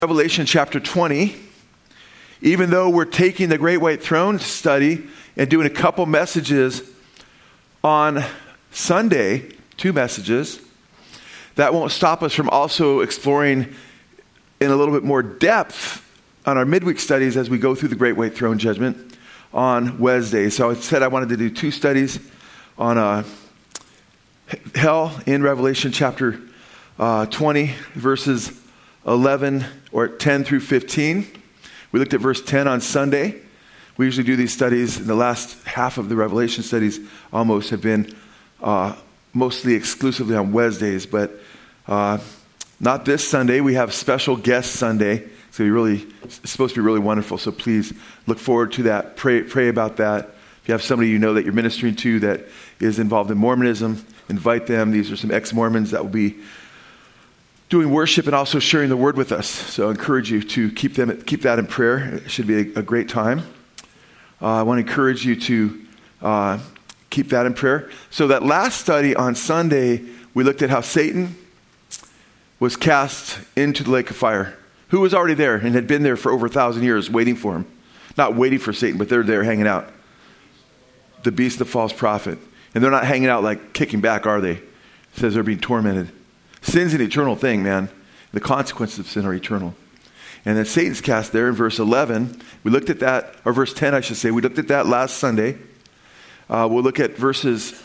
Revelation chapter 20, even though we're taking the Great White Throne study and doing a couple messages on Sunday, 2 messages, that won't stop us from also exploring in a little bit more depth on our midweek studies as we go through the Great White Throne judgment on Wednesday. So I said I wanted to do 2 studies on hell in Revelation chapter 20, verses 11 or 10 through 15. We looked at verse 10 on Sunday. We usually do these studies in the last half of the Revelation studies almost have been mostly exclusively on Wednesdays, but not this Sunday. We have special guest Sunday. So it's supposed to be really wonderful. So please look forward to that. Pray about that. If you have somebody you know that you're ministering to that is involved in Mormonism, invite them. These are some ex-Mormons that will be doing worship and also sharing the word with us. So I encourage you to keep that in prayer. It should be a great time. I want to encourage you to keep that in prayer. So that last study on Sunday, we looked at how Satan was cast into the lake of fire. Who was already there and had been there for over 1,000 years waiting for him? Not waiting for Satan, but they're there hanging out. The beast, the false prophet. And they're not hanging out like kicking back, are they? It says they're being tormented. Sin's an eternal thing, man. The consequences of sin are eternal. And then Satan's cast there in verse 11. We looked at that, or verse 10, I should say. We looked at that last Sunday. We'll look at verses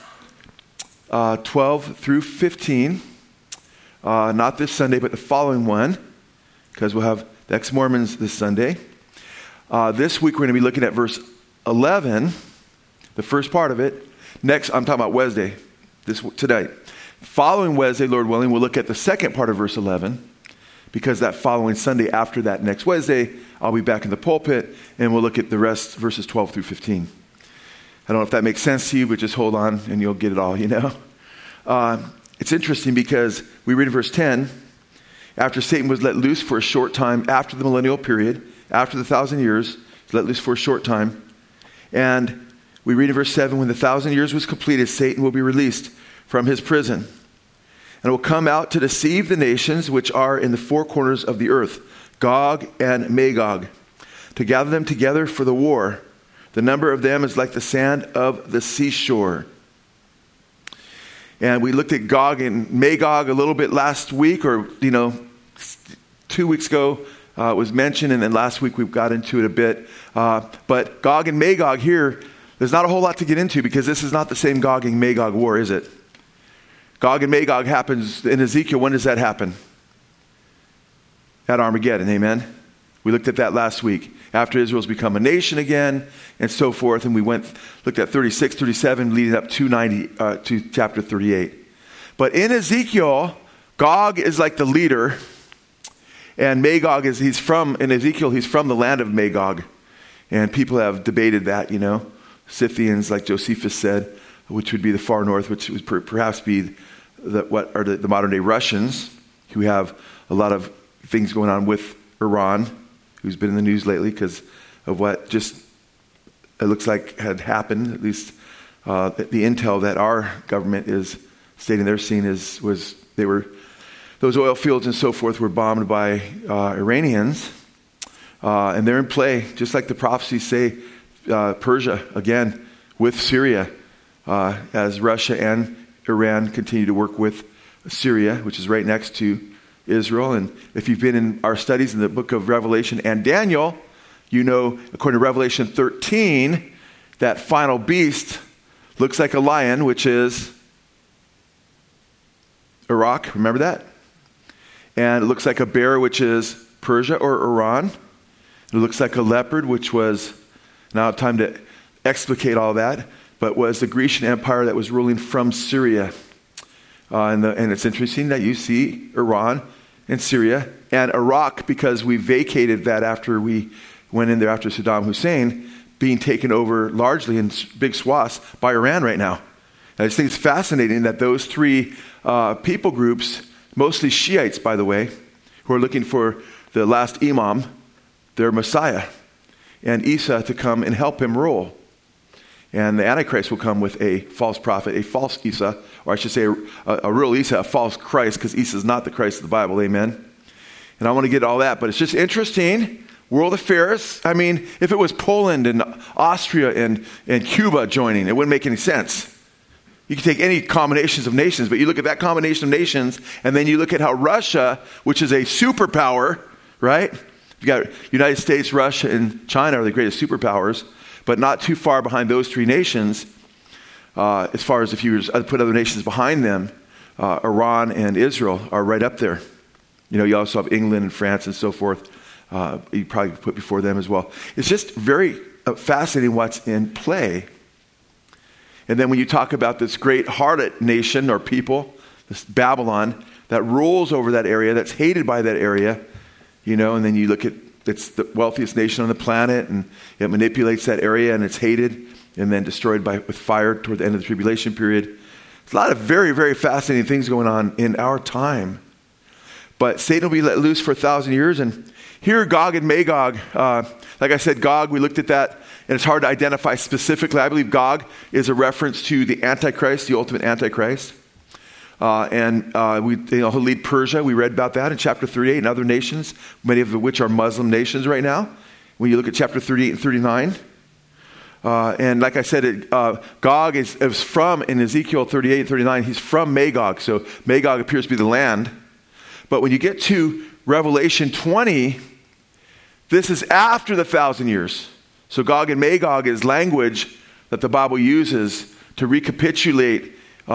12 through 15. Not this Sunday, but the following one, because we'll have the ex-Mormons this Sunday. This week we're going to be looking at verse 11, the first part of it. Next, I'm talking about Wednesday, today. Following Wednesday, Lord willing, we'll look at the second part of verse 11, because that following Sunday after that, next Wednesday, I'll be back in the pulpit, and we'll look at the rest, verses 12 through 15. I don't know if that makes sense to you, but just hold on, and you'll get it all, you know. It's interesting because we read in verse 10, after Satan was let loose for a short time, after the millennial period, after the 1,000 years, he's let loose for a short time. And we read in verse 7, when the 1,000 years was completed, Satan will be released from his prison and will come out to deceive the nations which are in the 4 corners of the earth, Gog and Magog, to gather them together for the war. The number of them is like the sand of the seashore. And we looked at Gog and Magog a little bit last week, or 2 weeks ago it was mentioned, and then last week we got into it a bit. But Gog and Magog here, there's not a whole lot to get into because this is not the same Gog and Magog war, is it? Gog and Magog happens in Ezekiel. When does that happen? At Armageddon, amen? We looked at that last week. After Israel's become a nation again, and so forth. And we looked at 36, 37, leading up to chapter 38. But in Ezekiel, Gog is like the leader. And Magog he's from the land of Magog. And people have debated that, Scythians, like Josephus said, which would be the far north, which would perhaps be the modern day Russians, who have a lot of things going on with Iran, who's been in the news lately because of what just it looks like had happened. At least the intel that our government is stating they're seeing those oil fields and so forth were bombed by Iranians, and they're in play, just like the prophecies say. Persia again with Syria, as Russia and Iran continue to work with Syria, which is right next to Israel. And if you've been in our studies in the book of Revelation and Daniel, according to Revelation 13, that final beast looks like a lion, which is Iraq. Remember that? And it looks like a bear, which is Persia or Iran. It looks like a leopard, which was, now time to explicate all that, but was the Grecian Empire that was ruling from Syria. And it's interesting that you see Iran and Syria and Iraq, because we vacated that after we went in there after Saddam Hussein, being taken over largely in big swaths by Iran right now. And I just think it's fascinating that those 3 people groups, mostly Shiites, by the way, who are looking for the last imam, their Messiah, and Isa to come and help him rule. And the Antichrist will come with a false prophet, a false Isa, or I should say a real Isa, a false Christ, because Isa is not the Christ of the Bible, amen? And I want to get all that, but it's just interesting. World affairs. I mean, if it was Poland and Austria and Cuba joining, it wouldn't make any sense. You can take any combinations of nations, but you look at that combination of nations, and then you look at how Russia, which is a superpower, right? You've got United States, Russia, and China are the greatest superpowers, but not too far behind those three nations. As far as if you put other nations behind them, Iran and Israel are right up there. You know, you also have England and France and so forth. You probably put before them as well. It's just very fascinating what's in play. And then when you talk about this great harlot nation or people, this Babylon, that rules over that area, that's hated by that area, you know, and then you look at, it's the wealthiest nation on the planet, and it manipulates that area, and it's hated and then destroyed with fire toward the end of the tribulation period. There's a lot of very, very fascinating things going on in our time. But Satan will be let loose for 1,000 years, and here Gog and Magog, like I said, Gog, we looked at that, and it's hard to identify specifically. I believe Gog is a reference to the Antichrist, the ultimate Antichrist. He'll lead Persia. We read about that in chapter 38 and other nations, many of which are Muslim nations right now. When you look at chapter 38 and 39. And like I said, Gog is from, in Ezekiel 38 and 39, he's from Magog. So Magog appears to be the land. But when you get to Revelation 20, this is after the 1,000 years. So Gog and Magog is language that the Bible uses to recapitulate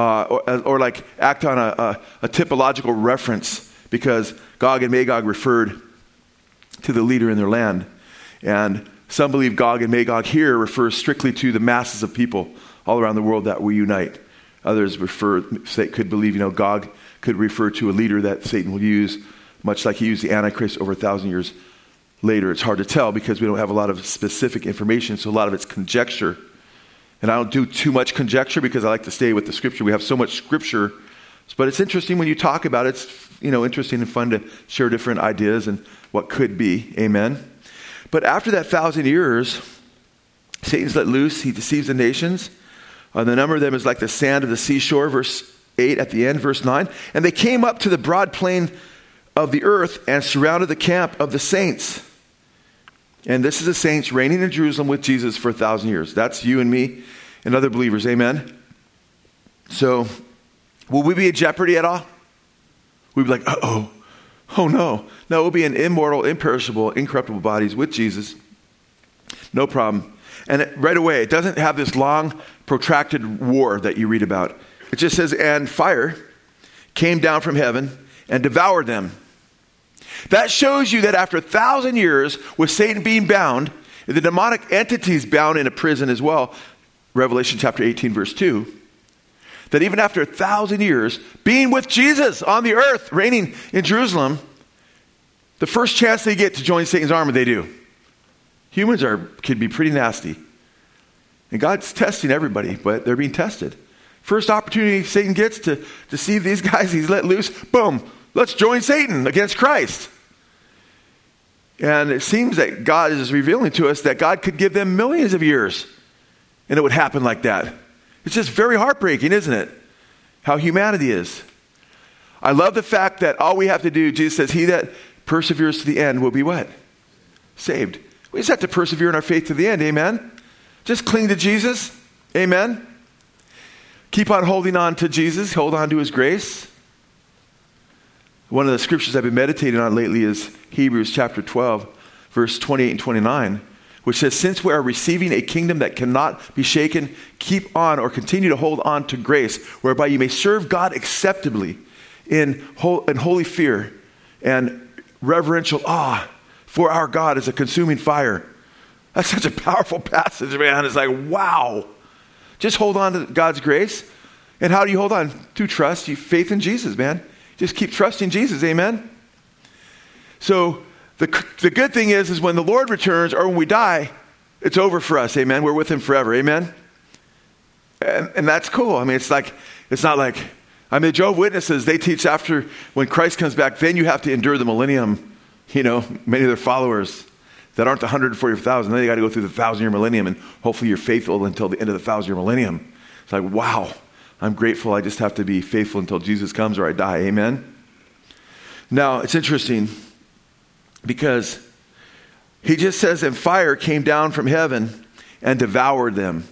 or like act on a typological reference, because Gog and Magog referred to the leader in their land. And some believe Gog and Magog here refers strictly to the masses of people all around the world that we unite. Others could believe, Gog could refer to a leader that Satan will use, much like he used the Antichrist over 1,000 years later. It's hard to tell because we don't have a lot of specific information, so a lot of it's conjecture. And I don't do too much conjecture because I like to stay with the Scripture. We have so much Scripture. But it's interesting when you talk about it. It's, interesting and fun to share different ideas and what could be. Amen. But after that 1,000 years, Satan's let loose. He deceives the nations. The number of them is like the sand of the seashore, verse 8 at the end, verse 9. And they came up to the broad plain of the earth and surrounded the camp of the saints. And this is the saints reigning in Jerusalem with Jesus for 1,000 years. That's you and me and other believers. Amen. So, will we be in jeopardy at all? We'd be like, oh no. No, we'll be in immortal, imperishable, incorruptible bodies with Jesus. No problem. And right away, it doesn't have this long, protracted war that you read about. It just says, and fire came down from heaven and devoured them. That shows you that after 1,000 years with Satan being bound, the demonic entities bound in a prison as well, Revelation chapter 18, verse 2, that even after 1,000 years being with Jesus on the earth, reigning in Jerusalem, the first chance they get to join Satan's army, they do. Humans can be pretty nasty. And God's testing everybody, but they're being tested. First opportunity Satan gets to deceive these guys, he's let loose. Boom, let's join Satan against Christ. And it seems that God is revealing to us that God could give them millions of years, and it would happen like that. It's just very heartbreaking, isn't it? How humanity is. I love the fact that all we have to do, Jesus says, he that perseveres to the end will be what? Saved. We just have to persevere in our faith to the end, amen? Just cling to Jesus, amen? Keep on holding on to Jesus, hold on to his grace. One of the scriptures I've been meditating on lately is Hebrews chapter 12, verse 28 and 29, which says, since we are receiving a kingdom that cannot be shaken, keep on or continue to hold on to grace, whereby you may serve God acceptably in holy fear and reverential awe, for our God is a consuming fire. That's such a powerful passage, man. It's like, wow. Just hold on to God's grace. And how do you hold on? Through trust, faith in Jesus, man. Just keep trusting Jesus, amen? So the good thing is when the Lord returns or when we die, it's over for us, amen? We're with him forever, amen? And that's cool. I mean, it's not like, the Jehovah's Witnesses, they teach after, when Christ comes back, then you have to endure the millennium. Many of their followers that aren't the 144,000, then you got to go through the 1,000-year millennium, and hopefully you're faithful until the end of the 1,000-year millennium. It's like, wow, I'm grateful. I just have to be faithful until Jesus comes or I die. Amen? Now, it's interesting. because he just says, and fire came down from heaven and devoured them.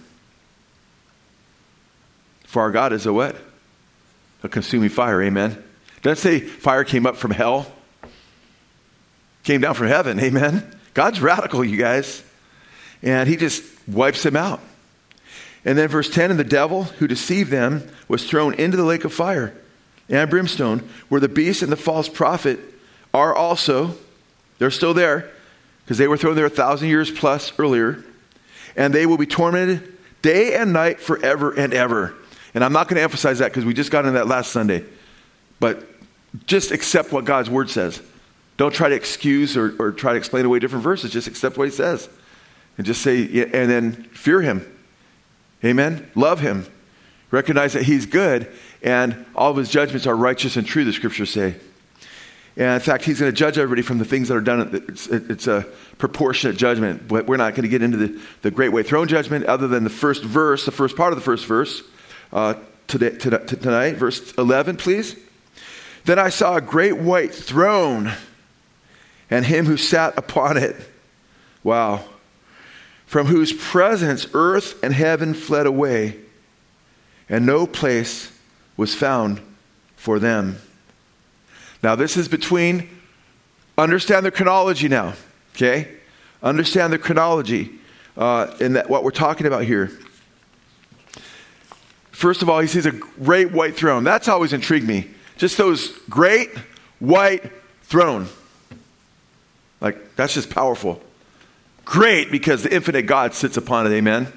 For our God is a what? A consuming fire, amen. Doesn't say fire came up from hell. Came down from heaven, amen. God's radical, you guys. And he just wipes them out. And then verse 10, and the devil who deceived them was thrown into the lake of fire and brimstone, where the beast and the false prophet are also. They're still there, because they were thrown there 1,000 years plus earlier. And they will be tormented day and night forever and ever. And I'm not going to emphasize that because we just got into that last Sunday. But just accept what God's word says. Don't try to excuse or try to explain away different verses. Just accept what he says. And just say, and then fear him. Amen? Love him. Recognize that he's good and all of his judgments are righteous and true, the scriptures say. And in fact, he's going to judge everybody from the things that are done. It's a proportionate judgment. But we're not going to get into the great white throne judgment other than the first verse, the first part of the first verse. Tonight, verse 11, please. Then I saw a great white throne and him who sat upon it. Wow. From whose presence earth and heaven fled away, and no place was found for them. Now this is between, understand the chronology now, okay? Understand the chronology in that what we're talking about here. First of all, he sees a great white throne. That's always intrigued me. Just those great white throne. Like, that's just powerful. Great, because the infinite God sits upon it, amen?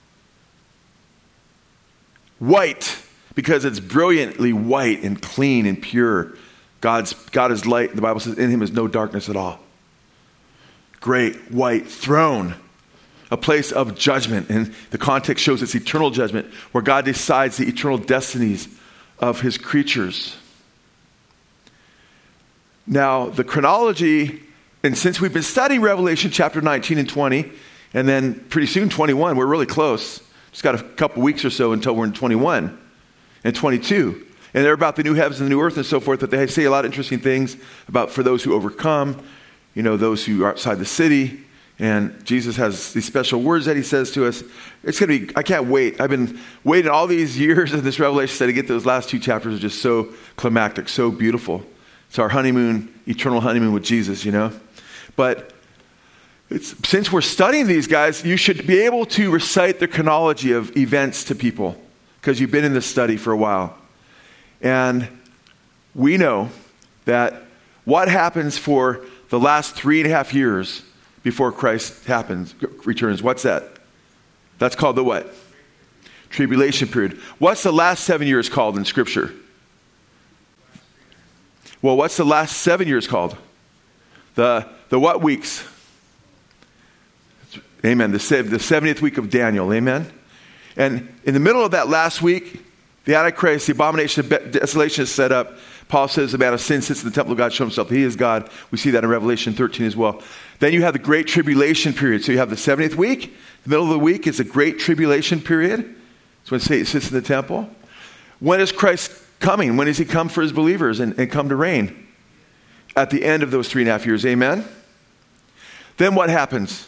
White, because it's brilliantly white and clean and pure. God is light. The Bible says in him is no darkness at all. Great white throne. A place of judgment. And the context shows it's eternal judgment, where God decides the eternal destinies of his creatures. Now, the chronology, and since we've been studying Revelation chapter 19 and 20, and then pretty soon 21, we're really close. Just got a couple weeks or so until we're in 21 and 22. And they're about the new heavens and the new earth and so forth, that they say a lot of interesting things about for those who overcome, those who are outside the city. And Jesus has these special words that he says to us. It's going to be, I can't wait. I've been waiting all these years of this Revelation study to get those last two chapters are just so climactic, so beautiful. It's our honeymoon, eternal honeymoon with Jesus, But since we're studying these guys, you should be able to recite the chronology of events to people because you've been in this study for a while. And we know that what happens for the last 3.5 years before Christ returns, what's that? That's called the what? Tribulation period. What's the last 7 years called in Scripture? Well, what's the last 7 years called? The what weeks? Amen. The 70th week of Daniel. Amen. And in the middle of that last week, the Antichrist, the abomination of desolation is set up. Paul says the man of sin sits in the temple of God, show himself. He is God. We see that in Revelation 13 as well. Then you have the great tribulation period. So you have the 70th week. The middle of the week is the great tribulation period. It's when Satan sits in the temple. When is Christ coming? When does he come for his believers and come to reign? At the end of those 3.5 years. Amen? Then what happens?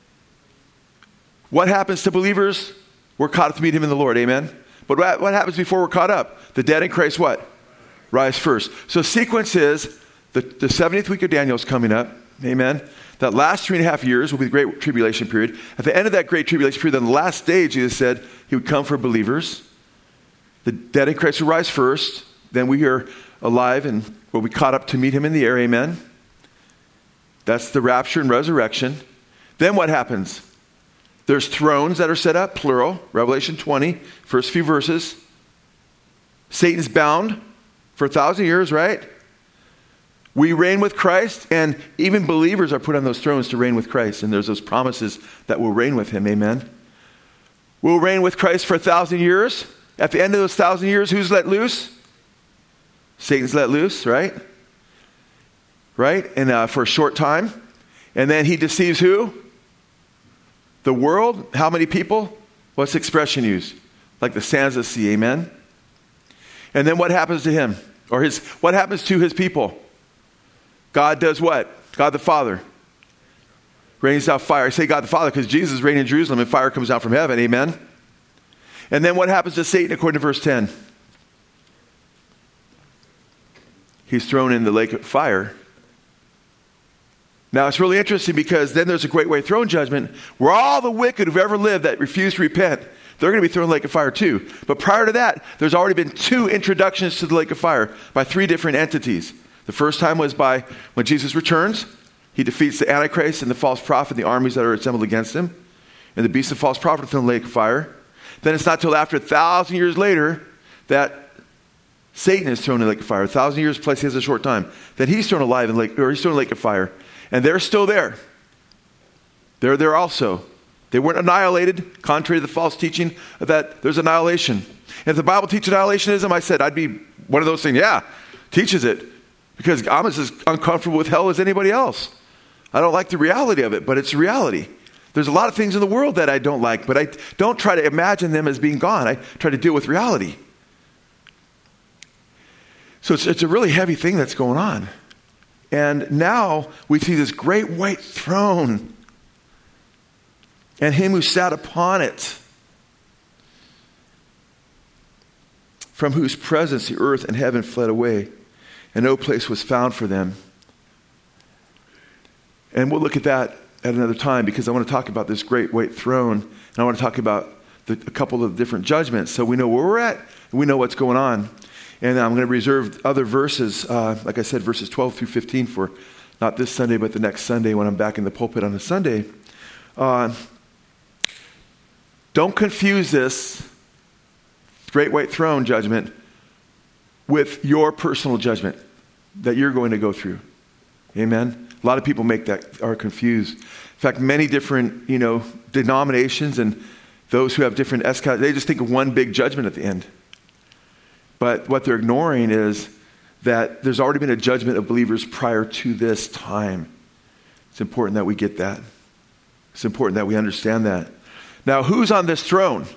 What happens to believers? We're caught up to meet him in the Lord. Amen? But what happens before we're caught up? The dead in Christ what? Rise first. So sequence is the 70th week of Daniel is coming up. Amen? That last 3.5 years will be the great tribulation period. At the end of that great tribulation period, on the last day, Jesus said he would come for believers. The dead in Christ will rise first. Then we are alive and will be caught up to meet him in the air. Amen? That's the rapture and resurrection. Then what happens? There's thrones that are set up, plural. Revelation 20, first few verses. Satan's bound for 1,000 years, right? We reign with Christ, and even believers are put on those thrones to reign with Christ. And there's those promises that we'll reign with him. Amen? We'll reign with Christ for 1,000 years. At the end of those 1,000 years, who's let loose? Satan's let loose, right? Right? And for a short time. And then he deceives who? The world. How many people? What's the expression used? Like the sands of the sea. Amen? And then what happens to him? Or what happens to his people? God does what? God the Father rains down fire. I say God the Father because Jesus is reigning in Jerusalem and fire comes down from heaven. Amen. And then what happens to Satan according to verse 10? He's thrown in the lake of fire. Now it's really interesting because then there's a great white throne judgment where all the wicked who've ever lived that refuse to repent, they're going to be thrown in the lake of fire too. But prior to that, there's already been 2 introductions to the lake of fire by 3 different entities. The first time was by when Jesus returns. He defeats the Antichrist and the false prophet and the armies that are assembled against him. And the beast of false prophet is thrown in the lake of fire. Then it's not till after 1,000 years later that Satan is thrown in the lake of fire. 1,000 years plus he has a short time. Then he's thrown alive in the lake, or he's thrown in the lake of fire. And they're still there. They're there also. They weren't annihilated, contrary to the false teaching that there's annihilation. And if the Bible teaches annihilationism, I said I'd be one of those things, yeah, teaches it. Because I'm as uncomfortable with hell as anybody else. I don't like the reality of it, but it's reality. There's a lot of things in the world that I don't like, but I don't try to imagine them as being gone. I try to deal with reality. So it's a really heavy thing that's going on. And now we see this great white throne and him who sat upon it, from whose presence the earth and heaven fled away, and no place was found for them. And we'll look at that at another time because I want to talk about this great white throne, and I want to talk about a couple of different judgments so we know where we're at and we know what's going on. And I'm going to reserve other verses, like I said, verses 12 through 15 for not this Sunday, but the next Sunday when I'm back in the pulpit on a Sunday. Don't confuse this great white throne judgment with your personal judgment that you're going to go through. Amen? A lot of people are confused. In fact, many different, denominations and those who have different eschatology, they just think of one big judgment at the end. But what they're ignoring is that there's already been a judgment of believers prior to this time. It's important that we get that. It's important that we understand that. Now, who's on this throne?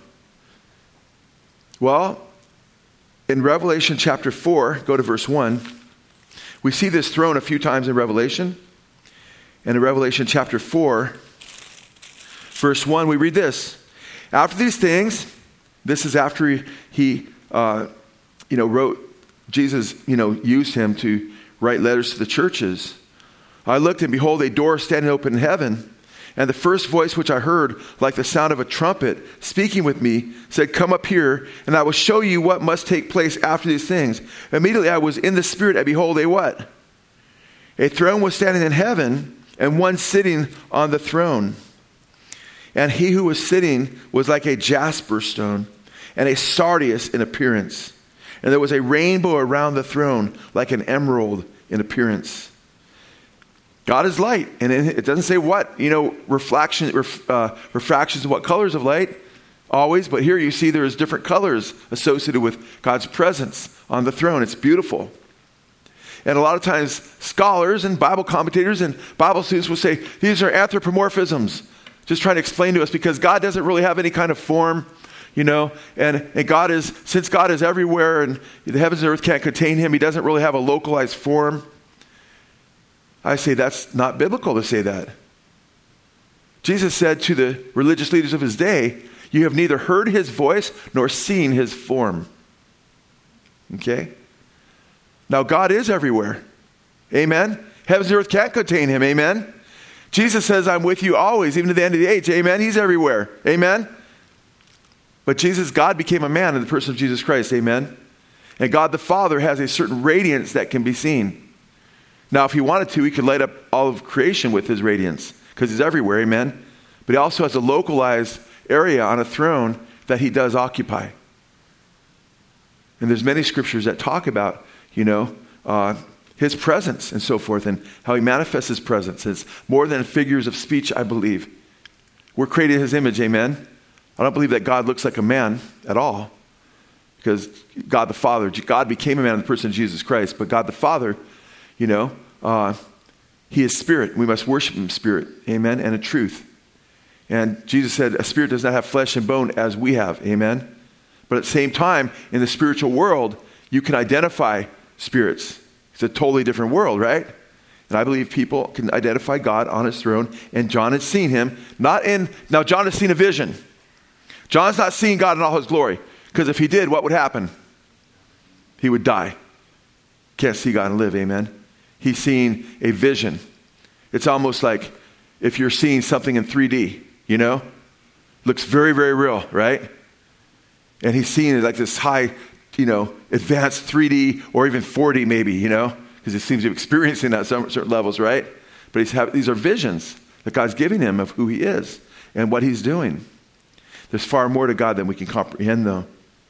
Well, in Revelation chapter 4, go to verse 1, we see this throne a few times in Revelation. And in Revelation chapter 4, verse 1, we read this. After these things, this is after he wrote, Jesus, used him to write letters to the churches. I looked and behold, a door standing open in heaven. And the first voice which I heard, like the sound of a trumpet, speaking with me, said, come up here, and I will show you what must take place after these things. Immediately I was in the Spirit, and behold, a what? A throne was standing in heaven, and one sitting on the throne. And he who was sitting was like a jasper stone, and a sardius in appearance. And there was a rainbow around the throne, like an emerald in appearance. God is light, and it doesn't say what, refractions of what colors of light, always, but here you see there's different colors associated with God's presence on the throne. It's beautiful. And a lot of times scholars and Bible commentators and Bible students will say, these are anthropomorphisms, just trying to explain to us because God doesn't really have any kind of form, and God is, since God is everywhere and the heavens and earth can't contain him, he doesn't really have a localized form. I say that's not biblical to say that. Jesus said to the religious leaders of his day, you have neither heard his voice nor seen his form. Okay? Now God is everywhere. Amen? Heavens and earth can't contain him. Amen? Jesus says, I'm with you always, even to the end of the age. Amen? He's everywhere. Amen? But God became a man in the person of Jesus Christ. Amen? And God the Father has a certain radiance that can be seen. Now, if he wanted to, he could light up all of creation with his radiance because he's everywhere, amen? But he also has a localized area on a throne that he does occupy. And there's many scriptures that talk about, his presence and so forth and how he manifests his presence. It's more than figures of speech, I believe. We're created in his image, amen? I don't believe that God looks like a man at all because God the Father, God became a man in the person of Jesus Christ, but God the Father, he is spirit. We must worship him in spirit. Amen. And in truth. And Jesus said, a spirit does not have flesh and bone as we have. Amen. But at the same time, in the spiritual world, you can identify spirits. It's a totally different world, right? And I believe people can identify God on his throne, and John has seen him. Now John has seen a vision. John's not seeing God in all his glory, because if he did, what would happen? He would die. Can't see God and live, amen? He's seeing a vision. It's almost like if you're seeing something in 3D, you know? Looks very, very real, right? And he's seeing it like this high, advanced 3D or even 4D maybe, because he seems to be experiencing that at some certain levels, right? But these are visions that God's giving him of who he is and what he's doing. There's far more to God than we can comprehend, though.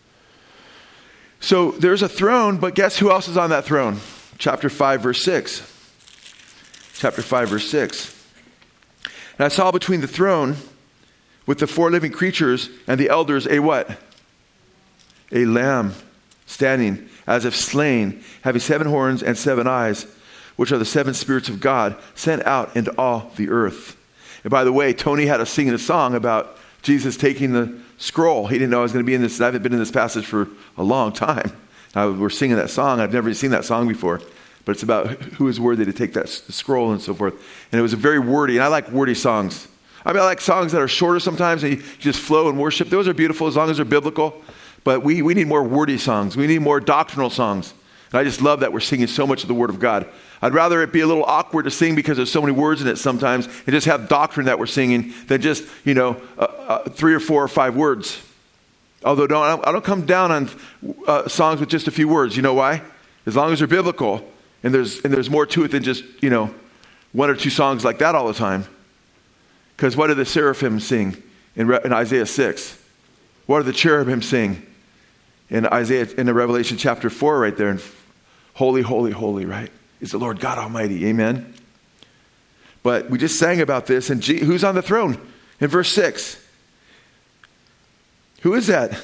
So there's a throne, but guess who else is on that throne? Chapter 5, verse 6. Chapter 5, verse 6. And I saw between the throne with the 4 living creatures and the elders a what? A lamb standing as if slain, having 7 horns and 7 eyes, which are the 7 spirits of God sent out into all the earth. And by the way, Tony had us singing a song about Jesus taking the scroll. He didn't know I was going to be in this. I haven't been in this passage for a long time. We're singing that song. I've never seen that song before. But it's about who is worthy to take that scroll and so forth. And it was a very wordy, and I like wordy songs. I like songs that are shorter sometimes and you just flow and worship. Those are beautiful as long as they're biblical. But we need more wordy songs. We need more doctrinal songs. And I just love that we're singing so much of the Word of God. I'd rather it be a little awkward to sing because there's so many words in it sometimes and just have doctrine that we're singing than just, 3 or 4 or 5 words. Although I don't come down on songs with just a few words. You know why? As long as they're biblical and there's more to it than just, 1 or 2 songs like that all the time. Because what do the seraphim sing in Isaiah 6? What do the cherubim sing in the Revelation chapter 4 right there? And holy, holy, holy, right? Is the Lord God Almighty. Amen. But we just sang about this. And who's on the throne? In verse 6. Who is that?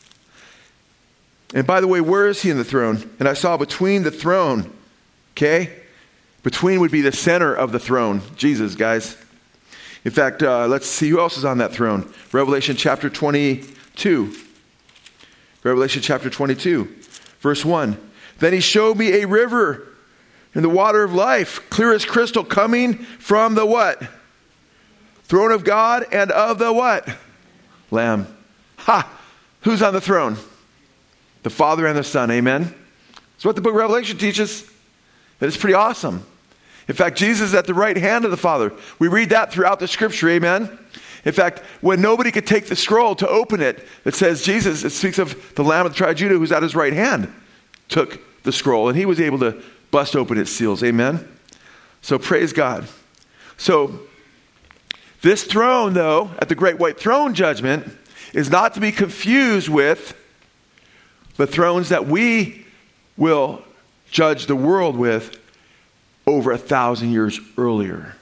And by the way, where is he in the throne? And I saw between the throne. Okay? Between would be the center of the throne. Jesus, guys. In fact, let's see who else is on that throne. Revelation chapter 22. Revelation chapter 22. Verse 1. Then he showed me a river in the water of life, clear as crystal, coming from the what? Throne of God and of the what? Lamb. Ha! Who's on the throne? The Father and the Son. Amen? That's what the book of Revelation teaches. That is pretty awesome. In fact, Jesus is at the right hand of the Father. We read that throughout the scripture. Amen? In fact, when nobody could take the scroll to open it, it says Jesus, it speaks of the Lamb of the tribe of Judah who's at his right hand, took the scroll, and he was able to bust open its seals. Amen? So praise God. So this throne, though, at the great white throne judgment, is not to be confused with the thrones that we will judge the world with over 1,000 years earlier.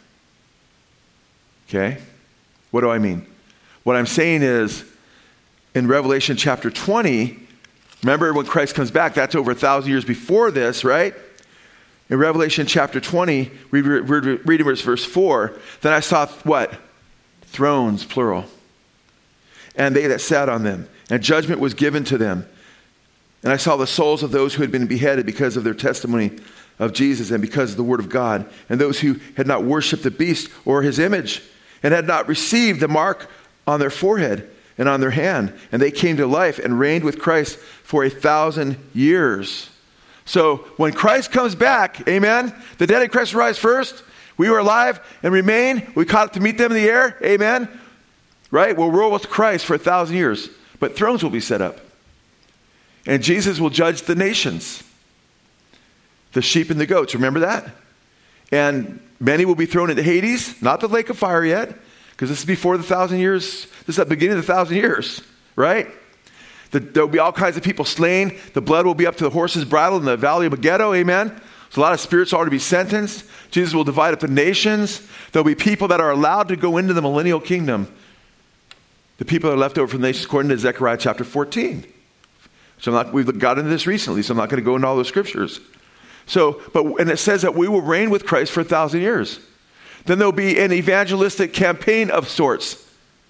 Okay? What do I mean? What I'm saying is, in Revelation chapter 20, remember when Christ comes back, that's over 1,000 years before this, right? In Revelation chapter 20, reading verse 4, then I saw what? Thrones, plural. And they that sat on them. And judgment was given to them. And I saw the souls of those who had been beheaded because of their testimony of Jesus and because of the word of God. And those who had not worshipped the beast or his image and had not received the mark on their forehead and on their hand. And they came to life and reigned with Christ for 1,000 years. So when Christ comes back, amen, the dead in Christ rise first. We were alive and remain. We caught up to meet them in the air. Amen. Right? We'll rule with Christ for 1,000 years. But thrones will be set up. And Jesus will judge the nations. The sheep and the goats. Remember that? And many will be thrown into Hades. Not the lake of fire yet. Because this is before the 1,000 years. This is the beginning of the 1,000 years. Right? There will be all kinds of people slain. The blood will be up to the horse's bridle in the valley of Megiddo. Amen. So a lot of spirits are to be sentenced. Jesus will divide up the nations. There'll be people that are allowed to go into the millennial kingdom. The people that are left over from the nations, according to Zechariah chapter 14. So we've got into this recently, so I'm not going to go into all those scriptures. And it says that we will reign with Christ for 1,000 years. Then there'll be an evangelistic campaign of sorts.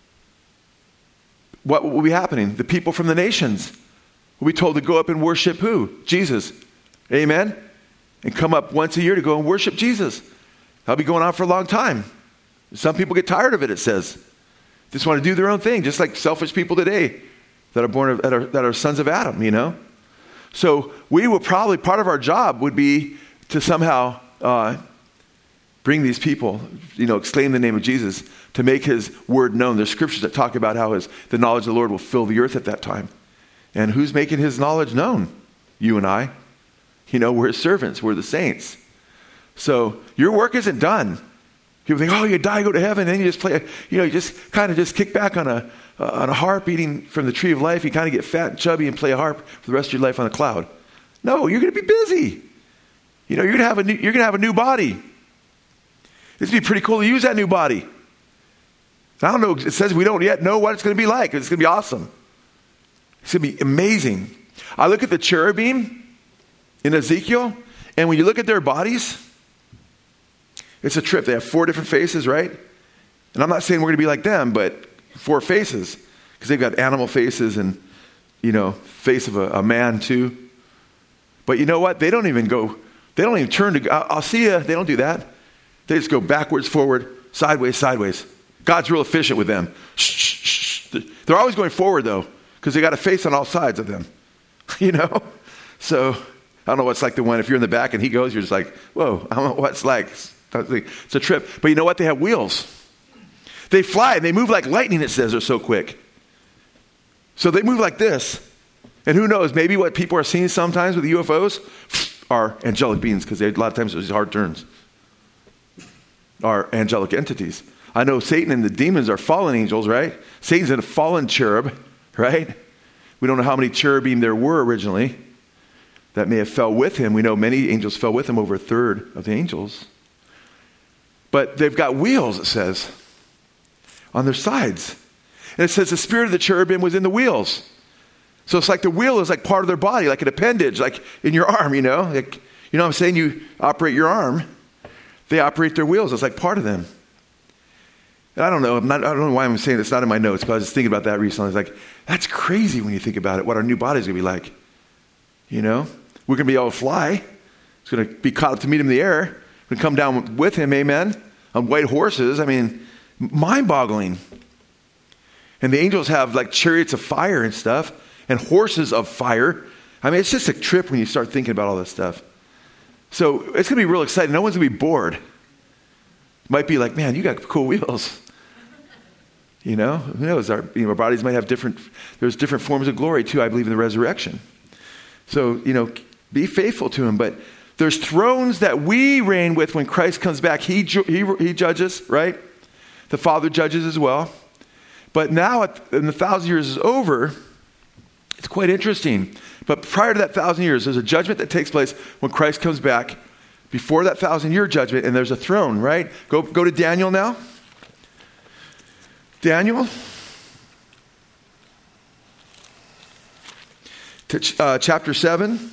What will be happening? The people from the nations will be told to go up and worship who? Jesus. Amen? and come up once a year to go and worship Jesus. That'll be going on for a long time. Some people get tired of it, it says. Just want to do their own thing, just like selfish people today that are born of, that are sons of Adam, you know? So we will probably, part of our job would be to somehow bring these people, exclaim the name of Jesus, to make his word known. There's scriptures that talk about how the knowledge of the Lord will fill the earth at that time. And who's making his knowledge known? You and I. We're his servants. We're the saints. So your work isn't done. People think, oh, you die, go to heaven, and then you just play, you just kind of just kick back on a harp eating from the tree of life. You kind of get fat and chubby and play a harp for the rest of your life on a cloud. No, you're going to be busy. You're going to have a new body. It's going to be pretty cool to use that new body. I don't know. It says we don't yet know what it's going to be like. It's going to be awesome. It's going to be amazing. I look at the cherubim in Ezekiel, and when you look at their bodies, it's a trip. They have 4 different faces, right? And I'm not saying we're going to be like them, but 4 faces, because they've got animal faces and, face of a man too. But you know what? They don't even turn to, I'll see you. They don't do that. They just go backwards, forward, sideways. God's real efficient with them. They're always going forward though, because they got a face on all sides of them, So I don't know what's like the one, if you're in the back and he goes, you're just like, whoa, I don't know what it's like. It's a trip. But you know what? They have wheels. They fly and they move like lightning, it says. They're so quick. So they move like this. And who knows, maybe what people are seeing sometimes with UFOs are angelic beings, because a lot of times there's these hard turns. Are angelic entities. I know Satan and the demons are fallen angels, right? Satan's a fallen cherub, right? We don't know how many cherubim there were originally that may have fell with him. We know many angels fell with him, over 1/3 of the angels. But they've got wheels, it says, on their sides. And it says the spirit of the cherubim was in the wheels. So it's like the wheel is like part of their body, like an appendage, like in your arm, Like, what I'm saying? You operate your arm. They operate their wheels. It's like part of them. And I don't know. I don't know why I'm saying it's not in my notes, but I was just thinking about that recently. I was like, that's crazy when you think about it, what our new body's going to be like. We're going to be able to fly. It's going to be caught up to meet him in the air. We're going to come down with him, amen, on white horses. I mean, mind-boggling. And the angels have like chariots of fire and stuff, and horses of fire. I mean, it's just a trip when you start thinking about all this stuff. So it's going to be real exciting. No one's going to be bored. Might be like, man, you got cool wheels. Who knows? Our bodies might have there's different forms of glory too, I believe, in the resurrection. So, be faithful to him. But there's thrones that we reign with when Christ comes back. He judges, right? The Father judges as well. But now, when the 1,000 years is over, it's quite interesting. But prior to that 1,000 years, there's a judgment that takes place when Christ comes back. Before that 1,000-year judgment, and there's a throne, right? Go to Daniel now. Daniel. Chapter 7.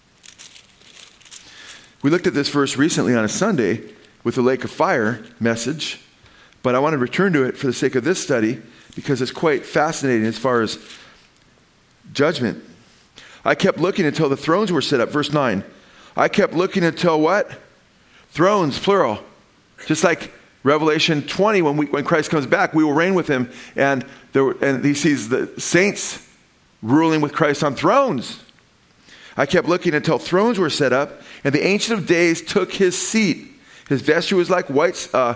We looked at this verse recently on a Sunday with the lake of fire message, but I want to return to it for the sake of this study because it's quite fascinating as far as judgment. I kept looking until the thrones were set up. Verse 9. I kept looking until what? Thrones, plural. Just like Revelation 20, when Christ comes back, we will reign with him. And he sees the saints ruling with Christ on thrones. I kept looking until thrones were set up, and the Ancient of Days took his seat. His vesture was like white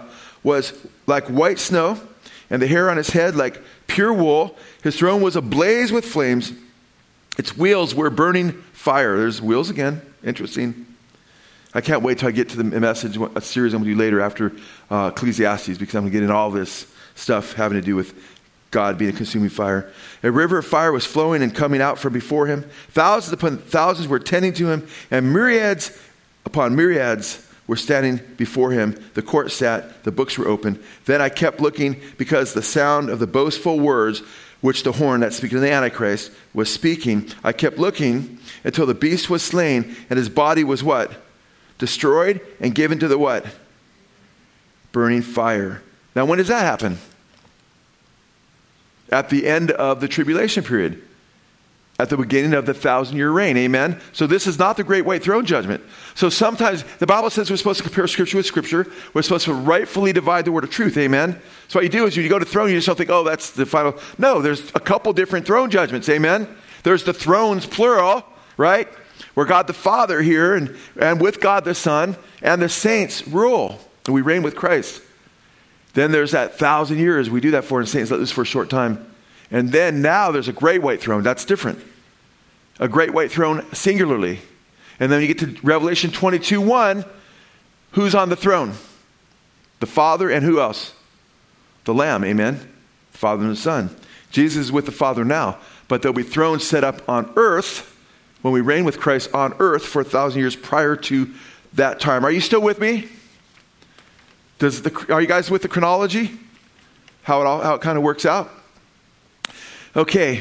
snow, and the hair on his head like pure wool. His throne was ablaze with flames. Its wheels were burning fire. There's wheels again. Interesting. I can't wait till I get to the message, a series I'm going to do later after Ecclesiastes, because I'm going to get into all this stuff having to do with God being a consuming fire. A river of fire was flowing and coming out from before him. Thousands upon thousands were tending to him, and myriads upon myriads were standing before him. The court sat, the books were open. Then I kept looking, because the sound of the boastful words which the horn, that's speaking of the Antichrist, was speaking. I kept looking until the beast was slain, and his body was what? Destroyed and given to the what? Burning fire. Now, when does that happen? At the end of the tribulation period. at the beginning of the 1,000-year reign. Amen? So this is not the great white throne judgment. So sometimes the Bible says we're supposed to compare Scripture with Scripture. We're supposed to rightfully divide the word of truth. Amen? So what you do is you go to throne, you just don't think, oh, that's the final. No, there's a couple different throne judgments. Amen? There's the thrones, plural, right? Where God the Father here and with God the Son and the saints rule. And we reign with Christ. Then there's that 1,000 years. We do that for, and saints let this for a short time. And then now there's a great white throne. That's different. A great white throne singularly. And then you get to Revelation 22:1. Who's on the throne? The Father and who else? The Lamb. Amen? The Father and the Son. Jesus is with the Father now. But there'll be thrones set up on earth when we reign with Christ on earth for 1,000 years prior to that time. Are you still with me? Are you guys with the chronology? How it kind of works out? Okay,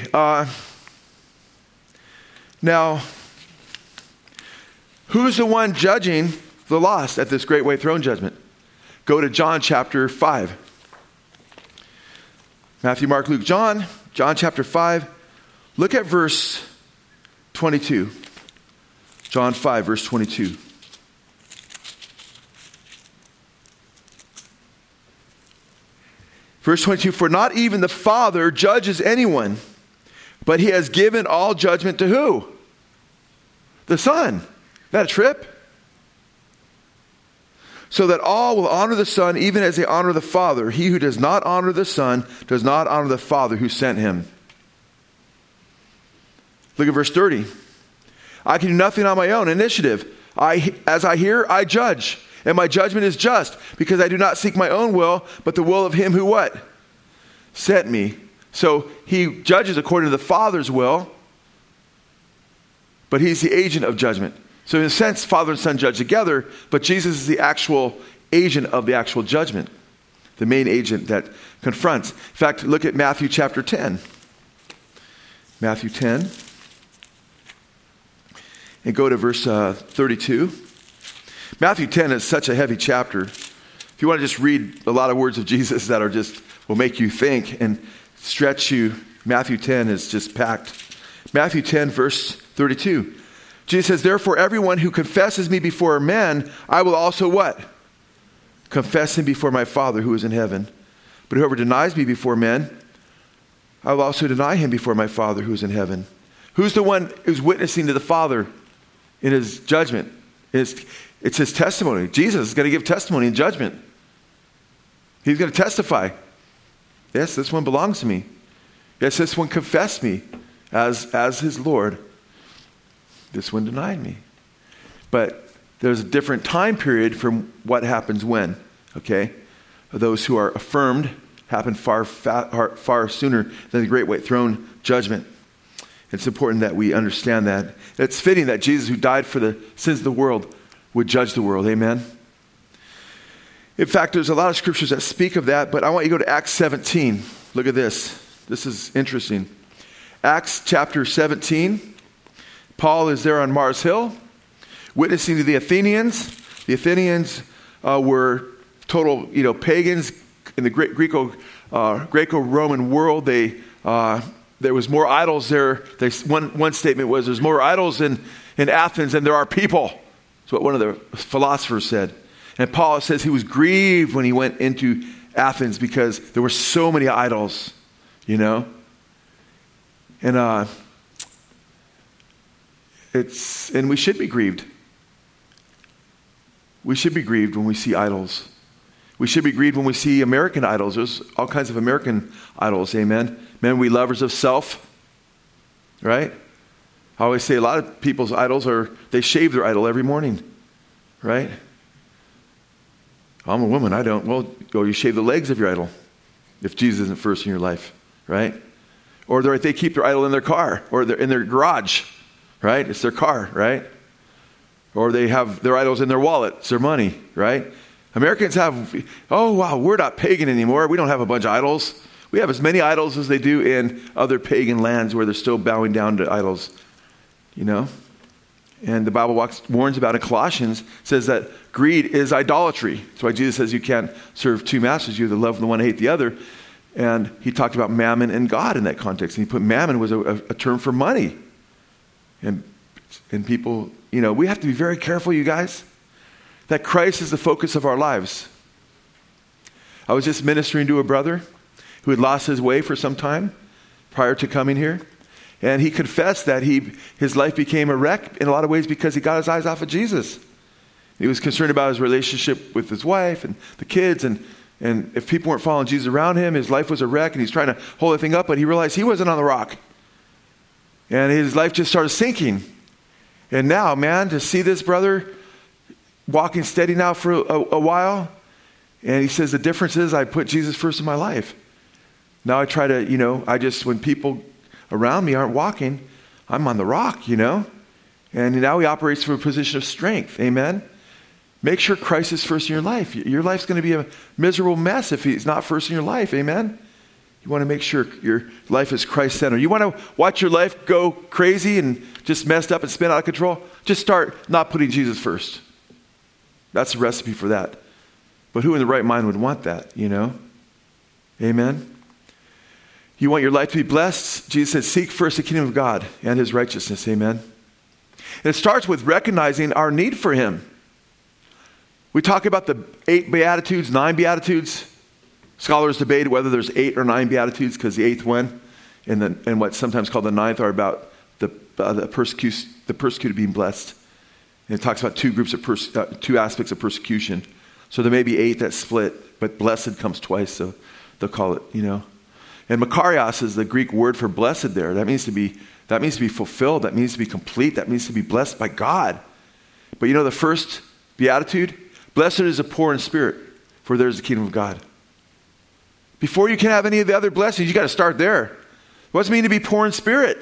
now, who's the one judging the lost at this great white throne judgment? Go to John chapter 5. Matthew, Mark, Luke, John chapter 5. Look at verse 22. John 5, verse 22. Verse 22, for not even the Father judges anyone, but he has given all judgment to who? The Son. Isn't that a trip? So that all will honor the Son even as they honor the Father. He who does not honor the Son does not honor the Father who sent him. Look at verse 30. I can do nothing on my own initiative. As I hear, I judge. And my judgment is just, because I do not seek my own will, but the will of him who what? Sent me. So he judges according to the Father's will, but he's the agent of judgment. So in a sense, Father and Son judge together, but Jesus is the actual agent of the actual judgment, the main agent that confronts. In fact, look at Matthew chapter 10. Matthew 10. And go to verse 32. Matthew 10 is such a heavy chapter. If you want to just read a lot of words of Jesus that are just will make you think and stretch you, Matthew 10 is just packed. Matthew 10, verse 32. Jesus says, therefore, everyone who confesses me before men, I will also what? Confess him before my Father who is in heaven. But whoever denies me before men, I will also deny him before my Father who is in heaven. Who's the one who's witnessing to the Father in his judgment? It's his testimony. Jesus is going to give testimony in judgment. He's going to testify. Yes, this one belongs to me. Yes, this one confessed me as his Lord. This one denied me. But there's a different time period from what happens when. Okay? Those who are affirmed happen far sooner than the great white throne judgment. It's important that we understand that. It's fitting that Jesus, who died for the sins of the world, would judge the world. Amen? In fact, there's a lot of scriptures that speak of that, but I want you to go to Acts 17. Look at this. This is interesting. Acts chapter 17. Paul is there on Mars Hill, witnessing to the Athenians. The Athenians were total, pagans in the Greco-Roman world. There was more idols there. One statement was, there's more idols in Athens than there are people. That's what one of the philosophers said. And Paul says he was grieved when he went into Athens because there were so many idols, And and we should be grieved. We should be grieved when we see idols. We should be grieved when we see American idols. There's all kinds of American idols, amen? Men, we lovers of self, right? I always say a lot of people's idols they shave their idol every morning, right? I'm a woman, I don't. Well, you shave the legs of your idol if Jesus isn't first in your life, right? Or they keep their idol in their car or in their garage, right? It's their car, right? Or they have their idols in their wallet. It's their money, right? Americans have, oh, wow, we're not pagan anymore. We don't have a bunch of idols. We have as many idols as they do in other pagan lands where they're still bowing down to idols, And the Bible warns about in Colossians, says that greed is idolatry. That's why Jesus says you can't serve two masters. You either love the one and hate the other. And he talked about mammon and God in that context. And he put mammon was a term for money. And people, we have to be very careful, you guys, that Christ is the focus of our lives. I was just ministering to a brother who had lost his way for some time prior to coming here. And he confessed that his life became a wreck in a lot of ways because he got his eyes off of Jesus. He was concerned about his relationship with his wife and the kids. And if people weren't following Jesus around him, his life was a wreck. And he's trying to hold everything up. But he realized he wasn't on the rock. And his life just started sinking. And now, man, to see this brother walking steady now for a while. And he says, the difference is I put Jesus first in my life. Now I try to, when people around me aren't walking, I'm on the rock, And now he operates from a position of strength. Amen. Make sure Christ is first in your life. Your life's going to be a miserable mess if he's not first in your life. Amen. You want to make sure your life is Christ-centered. You want to watch your life go crazy and just messed up and spin out of control? Just start not putting Jesus first. That's a recipe for that. But who in the right mind would want that, Amen. You want your life to be blessed? Jesus said, seek first the kingdom of God and his righteousness. Amen. And it starts with recognizing our need for him. We talk about the 8 Beatitudes, 9 Beatitudes. Scholars debate whether there's 8 or 9 Beatitudes because the 8th one and what's sometimes called the 9th are about the persecuted being blessed. And it talks about 2 groups of 2 aspects of persecution. So there may be 8 that split, but blessed comes twice, so they'll call it, And makarios is the Greek word for blessed there. That means to be fulfilled. That means to be complete. That means to be blessed by God. But the first beatitude, blessed is the poor in spirit, for there is the kingdom of God. Before you can have any of the other blessings, you got to start there. What does it mean to be poor in spirit?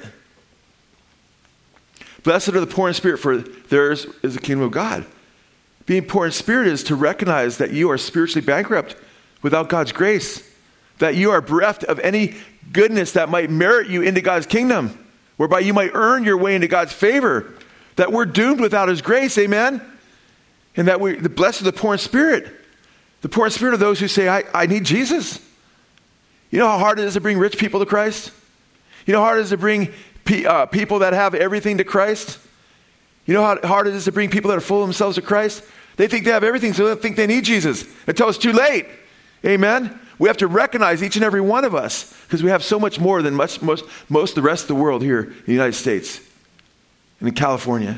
Blessed are the poor in spirit, for theirs is the kingdom of God. Being poor in spirit is to recognize that you are spiritually bankrupt without God's grace. That you are bereft of any goodness that might merit you into God's kingdom, whereby you might earn your way into God's favor. That we're doomed without his grace, amen? And that the blessed are the poor in spirit. The poor in spirit are those who say, I need Jesus. You know how hard it is to bring rich people to Christ? You know how hard it is to bring people that have everything to Christ? You know how hard it is to bring people that are full of themselves to Christ? They think they have everything, so they think they need Jesus until it's too late. Amen? We have to recognize each and every one of us because we have so much more than most of the rest of the world here in the United States and in California.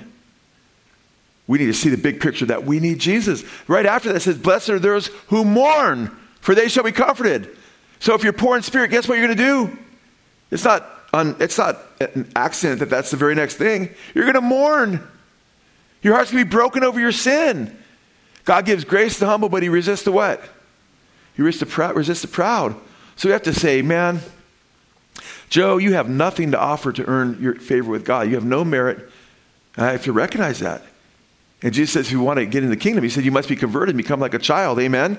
We need to see the big picture that we need Jesus. Right after that it says, blessed are those who mourn, for they shall be comforted. So if you're poor in spirit, guess what you're going to do? It's not an accident that that's the very next thing. You're going to mourn. Your heart's going to be broken over your sin. God gives grace to the humble, but he resists the what? He resists the proud. So we have to say, man, Joe, you have nothing to offer to earn your favor with God. You have no merit. I have to recognize that. And Jesus says, if you want to get in the kingdom, he said, you must be converted and become like a child. Amen?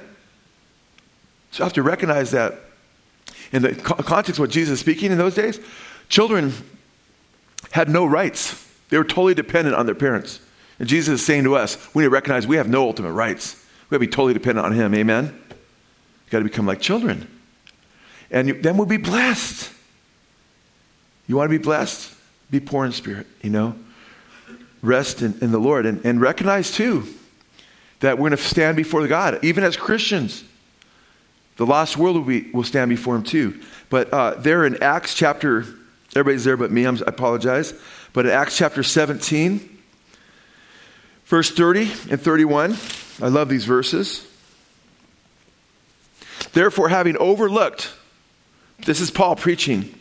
So I have to recognize that. In the context of what Jesus is speaking in those days, children had no rights. They were totally dependent on their parents. And Jesus is saying to us, we need to recognize we have no ultimate rights. We have to be totally dependent on him. Amen? You've got to become like children. And then we'll be blessed. You want to be blessed? Be poor in spirit, Rest in the Lord. And recognize, too, that we're going to stand before God, even as Christians. The lost world will stand before him, too. But there in Acts chapter, everybody's there but me, I apologize. But in Acts chapter 17, verse 30 and 31, I love these verses. Therefore, having overlooked, this is Paul preaching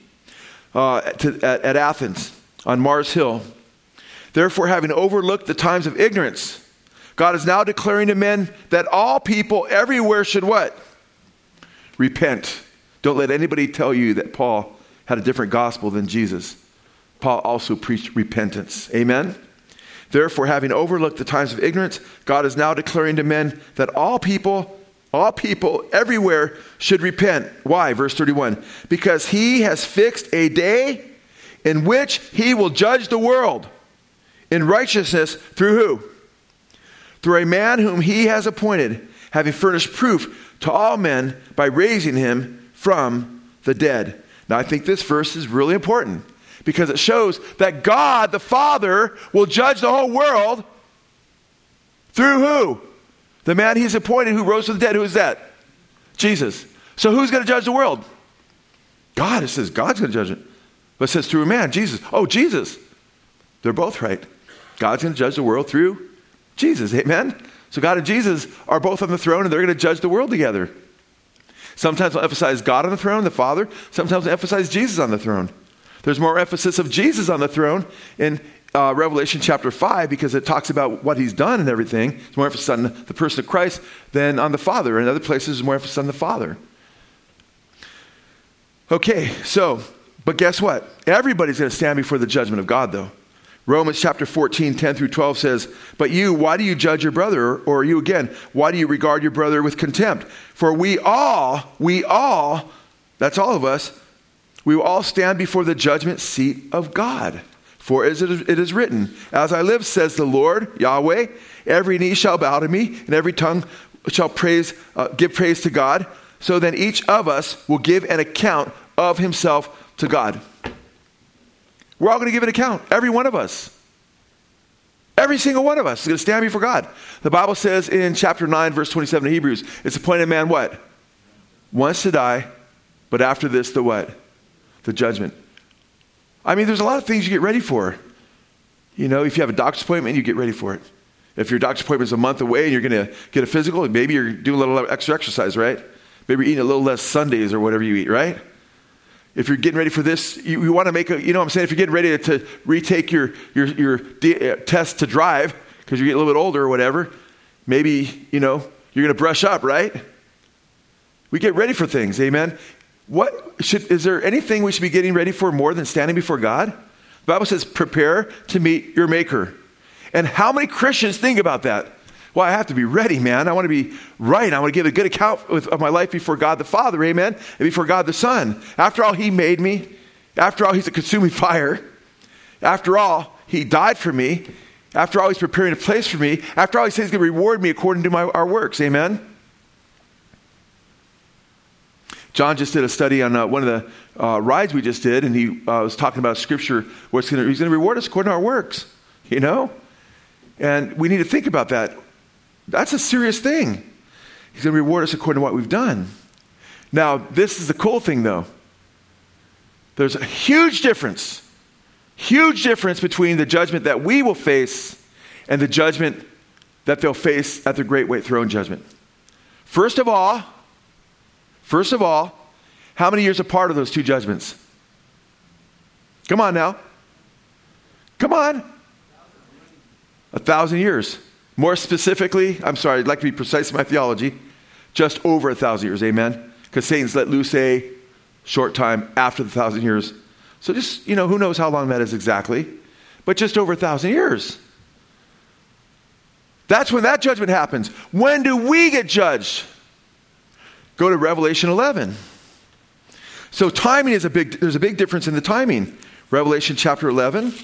at Athens on Mars Hill. Therefore, having overlooked the times of ignorance, God is now declaring to men that all people everywhere should what? Repent. Don't let anybody tell you that Paul had a different gospel than Jesus. Paul also preached repentance. Amen? Therefore, having overlooked the times of ignorance, God is now declaring to men that all people everywhere should repent. Why? Verse 31. Because he has fixed a day in which he will judge the world in righteousness through who? Through a man whom he has appointed, having furnished proof to all men by raising him from the dead. Now, I think this verse is really important because it shows that God, the Father, will judge the whole world through who? The man he's appointed who rose from the dead. Who is that? Jesus. So who's going to judge the world? God. It says God's going to judge it. But it says through a man, Jesus. Oh, Jesus. They're both right. God's going to judge the world through Jesus. Amen? So God and Jesus are both on the throne, and they're going to judge the world together. Sometimes we'll emphasize God on the throne, the Father. Sometimes we'll emphasize Jesus on the throne. There's more emphasis of Jesus on the throne in Revelation chapter 5 because it talks about what he's done and everything. There's more emphasis on the person of Christ than on the Father. In other places, there's more emphasis on the Father. Okay, but guess what? Everybody's going to stand before the judgment of God, though. Romans chapter 14, 10 through 12 says, "But you, why do you judge your brother? Or you again, why do you regard your brother with contempt? For we all, that's all of us, we will all stand before the judgment seat of God. For as it is written, as I live, says the Lord, Yahweh, every knee shall bow to me, and every tongue shall give praise to God. So then each of us will give an account of himself to God." We're all going to give an account. Every one of us. Every single one of us is going to stand before God. The Bible says in chapter 9, verse 27 of Hebrews, it's appointed man what? Once to die, but after this, the what? The judgment. I mean, there's a lot of things you get ready for. You know, if you have a doctor's appointment, you get ready for it. If your doctor's appointment is a month away and you're going to get a physical, maybe you're doing a little extra exercise, right? Maybe you're eating a little less Sundays or whatever you eat, right? If you're getting ready for this, you want to make a, you know what I'm saying? If you're getting ready to retake your test to drive because you're getting a little bit older or whatever, maybe, you're going to brush up, right? We get ready for things, amen? Is there anything we should be getting ready for more than standing before God? The Bible says, prepare to meet your maker. And how many Christians think about that? Well, I have to be ready, man. I want to be right. I want to give a good account of my life before God the Father, amen, and before God the Son. After all, he made me. After all, he's a consuming fire. After all, he died for me. After all, he's preparing a place for me. After all, he says he's going to reward me according to our works, amen. John just did a study on one of the rides we just did, and he was talking about Scripture where he's going to reward us according to our works, And we need to think about that. That's a serious thing. He's going to reward us according to what we've done. Now, this is the cool thing, though. There's a huge difference between the judgment that we will face and the judgment that they'll face at the Great White Throne Judgment. First of all, how many years apart are those two judgments? Come on now. Come on. 1,000 years. More specifically, I'd like to be precise in my theology, just over 1,000 years, amen? Because Satan's let loose a short time after the 1,000 years. So just, who knows how long that is exactly, but just over 1,000 years. That's when that judgment happens. When do we get judged? Go to Revelation 11. So timing there's a big difference in the timing. Revelation chapter 11.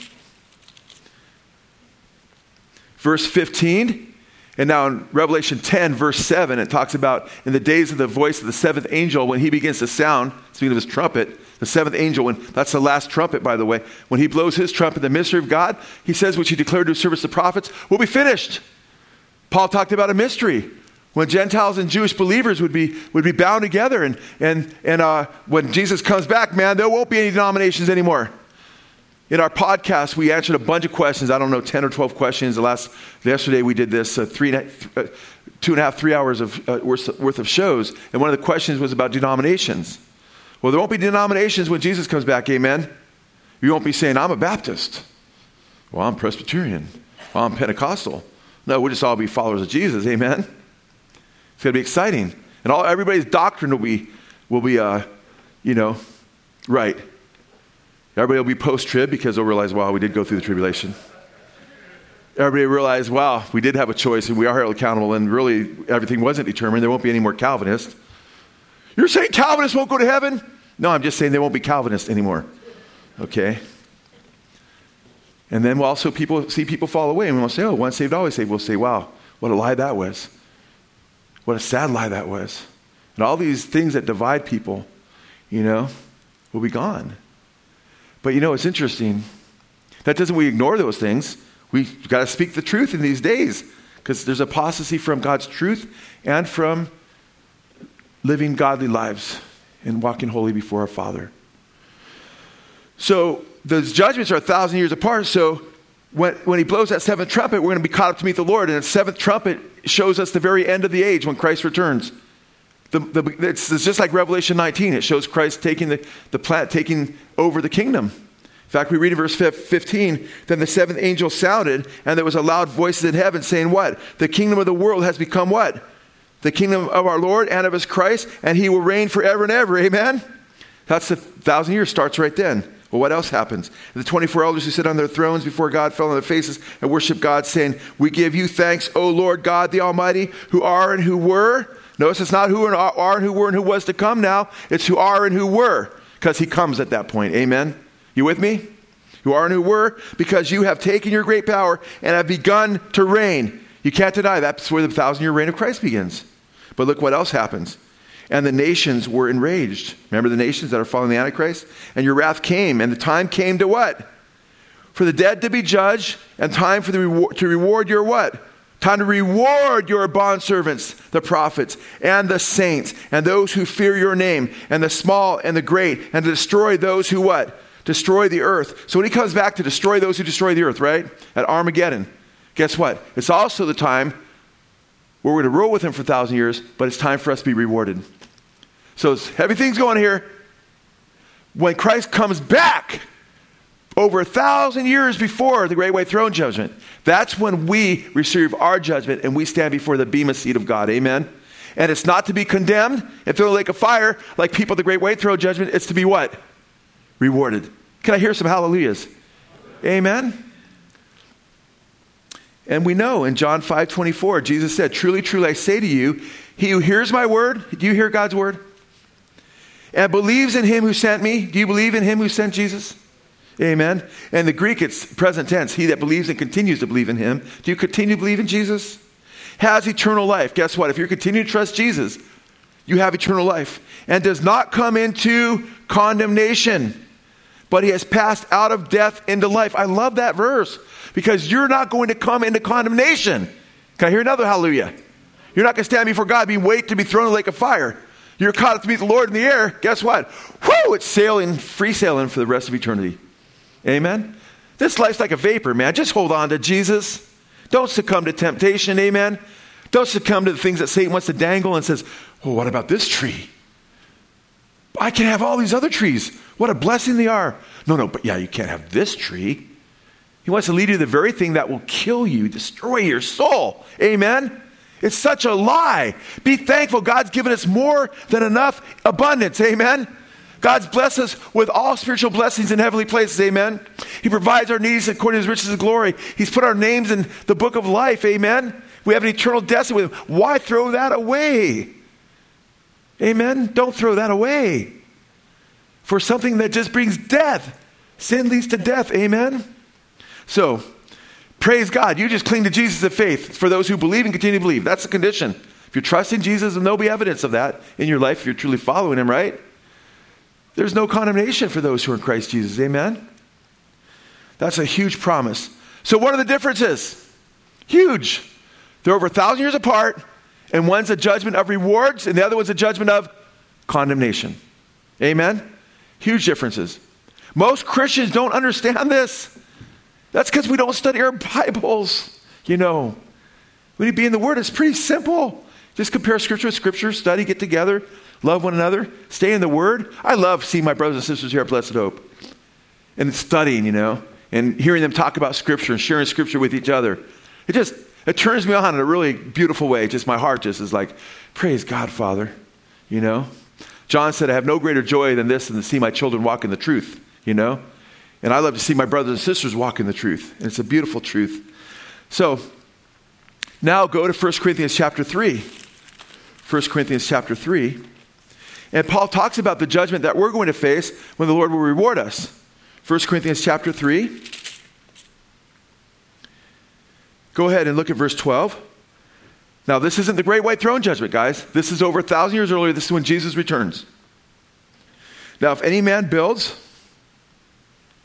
Verse 15, and now in Revelation 10, verse 7, it talks about in the days of the voice of the seventh angel, when he begins to sound, speaking of his trumpet, the seventh angel, that's the last trumpet, by the way, when he blows his trumpet, the mystery of God, he says, which he declared to his servants the prophets, will be finished. Paul talked about a mystery, when Gentiles and Jewish believers would be bound together, and when Jesus comes back, man, there won't be any denominations anymore. In our podcast, we answered a bunch of questions. I don't know, 10 or 12 questions. Yesterday we did this 2.5, 3 hours of worth of shows. And one of the questions was about denominations. Well, there won't be denominations when Jesus comes back, amen? You won't be saying, I'm a Baptist. Well, I'm Presbyterian. Well, I'm Pentecostal. No, we'll just all be followers of Jesus, amen? It's going to be exciting. And everybody's doctrine will be right. Everybody will be post-trib because they'll realize, wow, we did go through the tribulation. Everybody will realize, wow, we did have a choice and we are held accountable, and really everything wasn't determined. There won't be any more Calvinists. You're saying Calvinists won't go to heaven? No, I'm just saying there won't be Calvinists anymore. Okay? And then we'll also see people fall away, and we'll say, oh, once saved, always saved. We'll say, wow, what a lie that was. What a sad lie that was. And all these things that divide people, will be gone. But it's interesting. That doesn't we ignore those things. We've got to speak the truth in these days because there's apostasy from God's truth and from living godly lives and walking holy before our Father. So those judgments are 1,000 years apart. So when he blows that seventh trumpet, we're going to be caught up to meet the Lord. And the seventh trumpet shows us the very end of the age when Christ returns. It's just like Revelation 19. It shows Christ taking taking over the kingdom. In fact, we read in verse 15, then the seventh angel sounded, and there was a loud voice in heaven saying what? The kingdom of the world has become what? The kingdom of our Lord and of his Christ, and he will reign forever and ever. Amen? That's the 1,000 years starts right then. Well, what else happens? The 24 elders who sit on their thrones before God fell on their faces and worship God, saying, we give you thanks, O Lord God the Almighty, who are and who were. Notice it's not who are and who were and who was to come now. It's who are and who were, because he comes at that point. Amen? You with me? Who are and who were, because you have taken your great power and have begun to reign. You can't deny that. That's where the 1,000-year reign of Christ begins. But look what else happens. And the nations were enraged. Remember the nations that are following the Antichrist? And your wrath came, and the time came to what? For the dead to be judged, and time for to reward your what? Time to reward your bondservants, the prophets, and the saints, and those who fear your name, and the small and the great, and to destroy those who what? Destroy the earth. So when he comes back to destroy those who destroy the earth, right? At Armageddon, guess what? It's also the time where we're going to rule with him for 1,000 years, but it's time for us to be rewarded. So it's heavy things going here. When Christ comes back, over 1,000 years before the great white throne judgment, that's when we receive our judgment and we stand before the bema seat of God. Amen? And it's not to be condemned and thrown in the lake of fire like people at the great white throne judgment. It's to be what? Rewarded. Can I hear some hallelujahs? Amen? And we know in John 5:24, Jesus said, truly, truly, I say to you, he who hears my word, do you hear God's word? And believes in him who sent me. Do you believe in him who sent Jesus? Amen. And the Greek, it's present tense. He that believes and continues to believe in him. Do you continue to believe in Jesus? Has eternal life. Guess what? If you continue to trust Jesus, you have eternal life. And does not come into condemnation, but he has passed out of death into life. I love that verse because you're not going to come into condemnation. Can I hear another hallelujah? You're not going to stand before God being wait to be thrown in the lake of fire. You're caught up to meet the Lord in the air. Guess what? Whoo! It's sailing, free sailing for the rest of eternity. Amen? This life's like a vapor, man. Just hold on to Jesus. Don't succumb to temptation. Amen? Don't succumb to the things that Satan wants to dangle and says, well, what about this tree? I can have all these other trees. What a blessing they are. No, but yeah, you can't have this tree. He wants to lead you to the very thing that will kill you, destroy your soul. Amen? It's such a lie. Be thankful. God's given us more than enough abundance. Amen? God's blessed us with all spiritual blessings in heavenly places. Amen? He provides our needs according to his riches and glory. He's put our names in the book of life. Amen? We have an eternal destiny with him. Why throw that away? Amen? Don't throw that away for something that just brings death. Sin leads to death. Amen? So, praise God. You just cling to Jesus of faith for those who believe and continue to believe. That's the condition. If you're trusting Jesus, and there'll be evidence of that in your life if you're truly following him, right? There's no condemnation for those who are in Christ Jesus. Amen? That's a huge promise. So what are the differences? Huge. They're over 1,000 years apart, and one's a judgment of rewards, and the other one's a judgment of condemnation. Amen? Huge differences. Most Christians don't understand this. That's because we don't study our Bibles. You know, we need to be in the Word. It's pretty simple. Just compare Scripture with Scripture, study, get together, love one another, stay in the Word. I love seeing my brothers and sisters here at Blessed Hope and studying, you know, and hearing them talk about Scripture and sharing Scripture with each other. It turns me on in a really beautiful way. Just my heart just is like, praise God, Father, you know. John said, I have no greater joy than this, than to see my children walk in the truth, you know. And I love to see my brothers and sisters walk in the truth. And it's a beautiful truth. So, now go to 1 Corinthians chapter 3. 1 Corinthians chapter 3. And Paul talks about the judgment that we're going to face when the Lord will reward us. 1 Corinthians chapter 3. Go ahead and look at verse 12. Now, this isn't the great white throne judgment, guys. This is over 1,000 years earlier. This is when Jesus returns. Now, if any man builds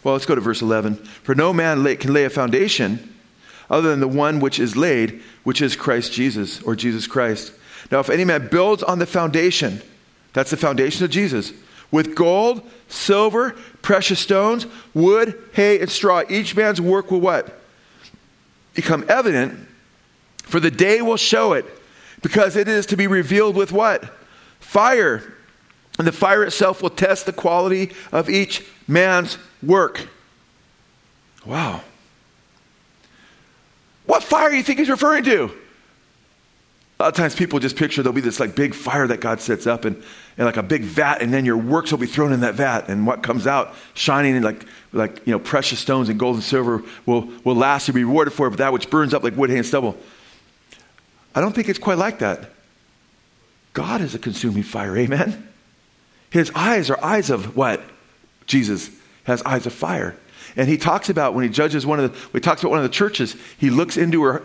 Well, let's go to verse 11. For no man can lay a foundation other than the one which is laid, which is Christ Jesus, or Jesus Christ. Now, if any man builds on the foundation, that's the foundation of Jesus, with gold, silver, precious stones, wood, hay, and straw, each man's work will what? Become evident, for the day will show it, because it is to be revealed with what? Fire. And the fire itself will test the quality of each man's work. Wow. What fire do you think he's referring to? A lot of times people just picture there'll be this like big fire that God sets up and like a big vat, and then your works will be thrown in that vat, and what comes out shining in like precious stones and gold and silver will last and be rewarded for it, but that which burns up like wood, hay, and stubble. I don't think it's quite like that. God is a consuming fire, amen? His eyes are eyes of what? Jesus has eyes of fire. And he talks about when he judges when he talks about one of the churches, he looks into her,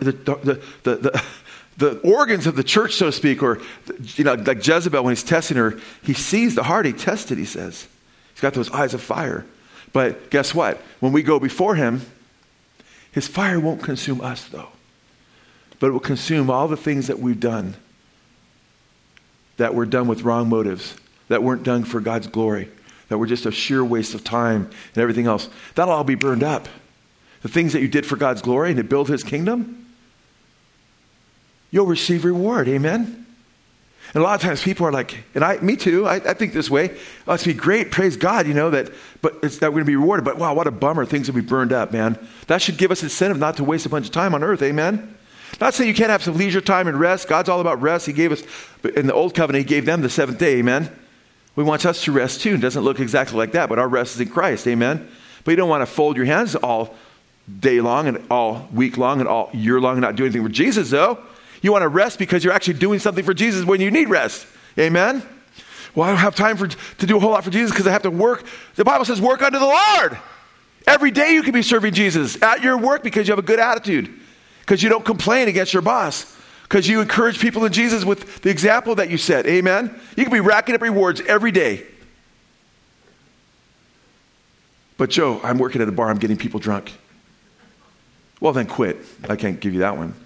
the organs of the church, so to speak, or like Jezebel when he's testing her, he sees the heart, he tested, he says. He's got those eyes of fire. But guess what? When we go before him, his fire won't consume us though. But it will consume all the things that we've done that were done with wrong motives, that weren't done for God's glory, that were just a sheer waste of time and everything else. That'll all be burned up. The things that you did for God's glory and to build his kingdom, you'll receive reward, amen? And a lot of times people are like, and me too, I think this way, oh, it's be great, praise God, that we're going to be rewarded, but wow, what a bummer, things will be burned up, man. That should give us incentive not to waste a bunch of time on earth, amen? Not saying you can't have some leisure time and rest. God's all about rest. He gave us, in the old covenant, he gave them the seventh day, amen? He wants us to rest too. It doesn't look exactly like that, but our rest is in Christ, amen? But you don't want to fold your hands all day long and all week long and all year long and not do anything for Jesus, though. You want to rest because you're actually doing something for Jesus when you need rest, amen? Well, I don't have time to do a whole lot for Jesus because I have to work. The Bible says work unto the Lord. Every day you can be serving Jesus at your work because you have a good attitude, because you don't complain against your boss, because you encourage people in Jesus with the example that you set. Amen? You can be racking up rewards every day. But Joe, I'm working at a bar. I'm getting people drunk. Well, then quit. I can't give you that one.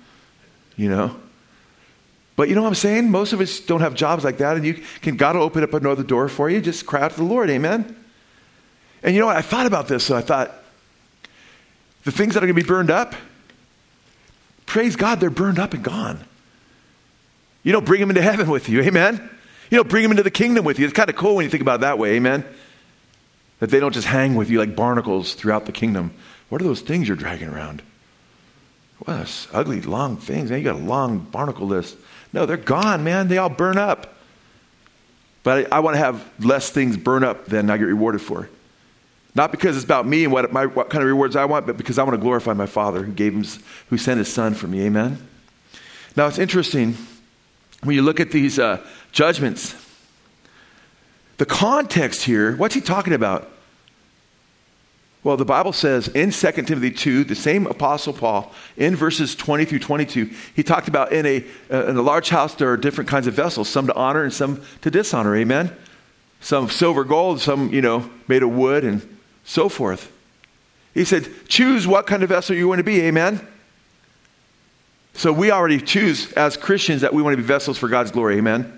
But you know what I'm saying? Most of us don't have jobs like that, and God will open up another door for you. Just cry out to the Lord. Amen? And you know what? I thought about this. So I thought, the things that are going to be burned up, praise God, they're burned up and gone. You don't bring them into heaven with you, amen? You don't bring them into the kingdom with you. It's kind of cool when you think about it that way, amen? That they don't just hang with you like barnacles throughout the kingdom. What are those things you're dragging around? Well, that's ugly, long things. Man, you got a long barnacle list. No, they're gone, man. They all burn up. But I want to have less things burn up than I get rewarded for. Not because it's about me and what kind of rewards I want, but because I want to glorify my Father who sent his Son for me. Amen? Now, it's interesting when you look at these judgments. The context here, what's he talking about? Well, the Bible says in 2 Timothy 2, the same Apostle Paul, in verses 20 through 22, he talked about in a large house there are different kinds of vessels, some to honor and some to dishonor. Amen? Some silver, gold, some, made of wood and so forth. He said, choose what kind of vessel you want to be, amen? So we already choose as Christians that we want to be vessels for God's glory, amen?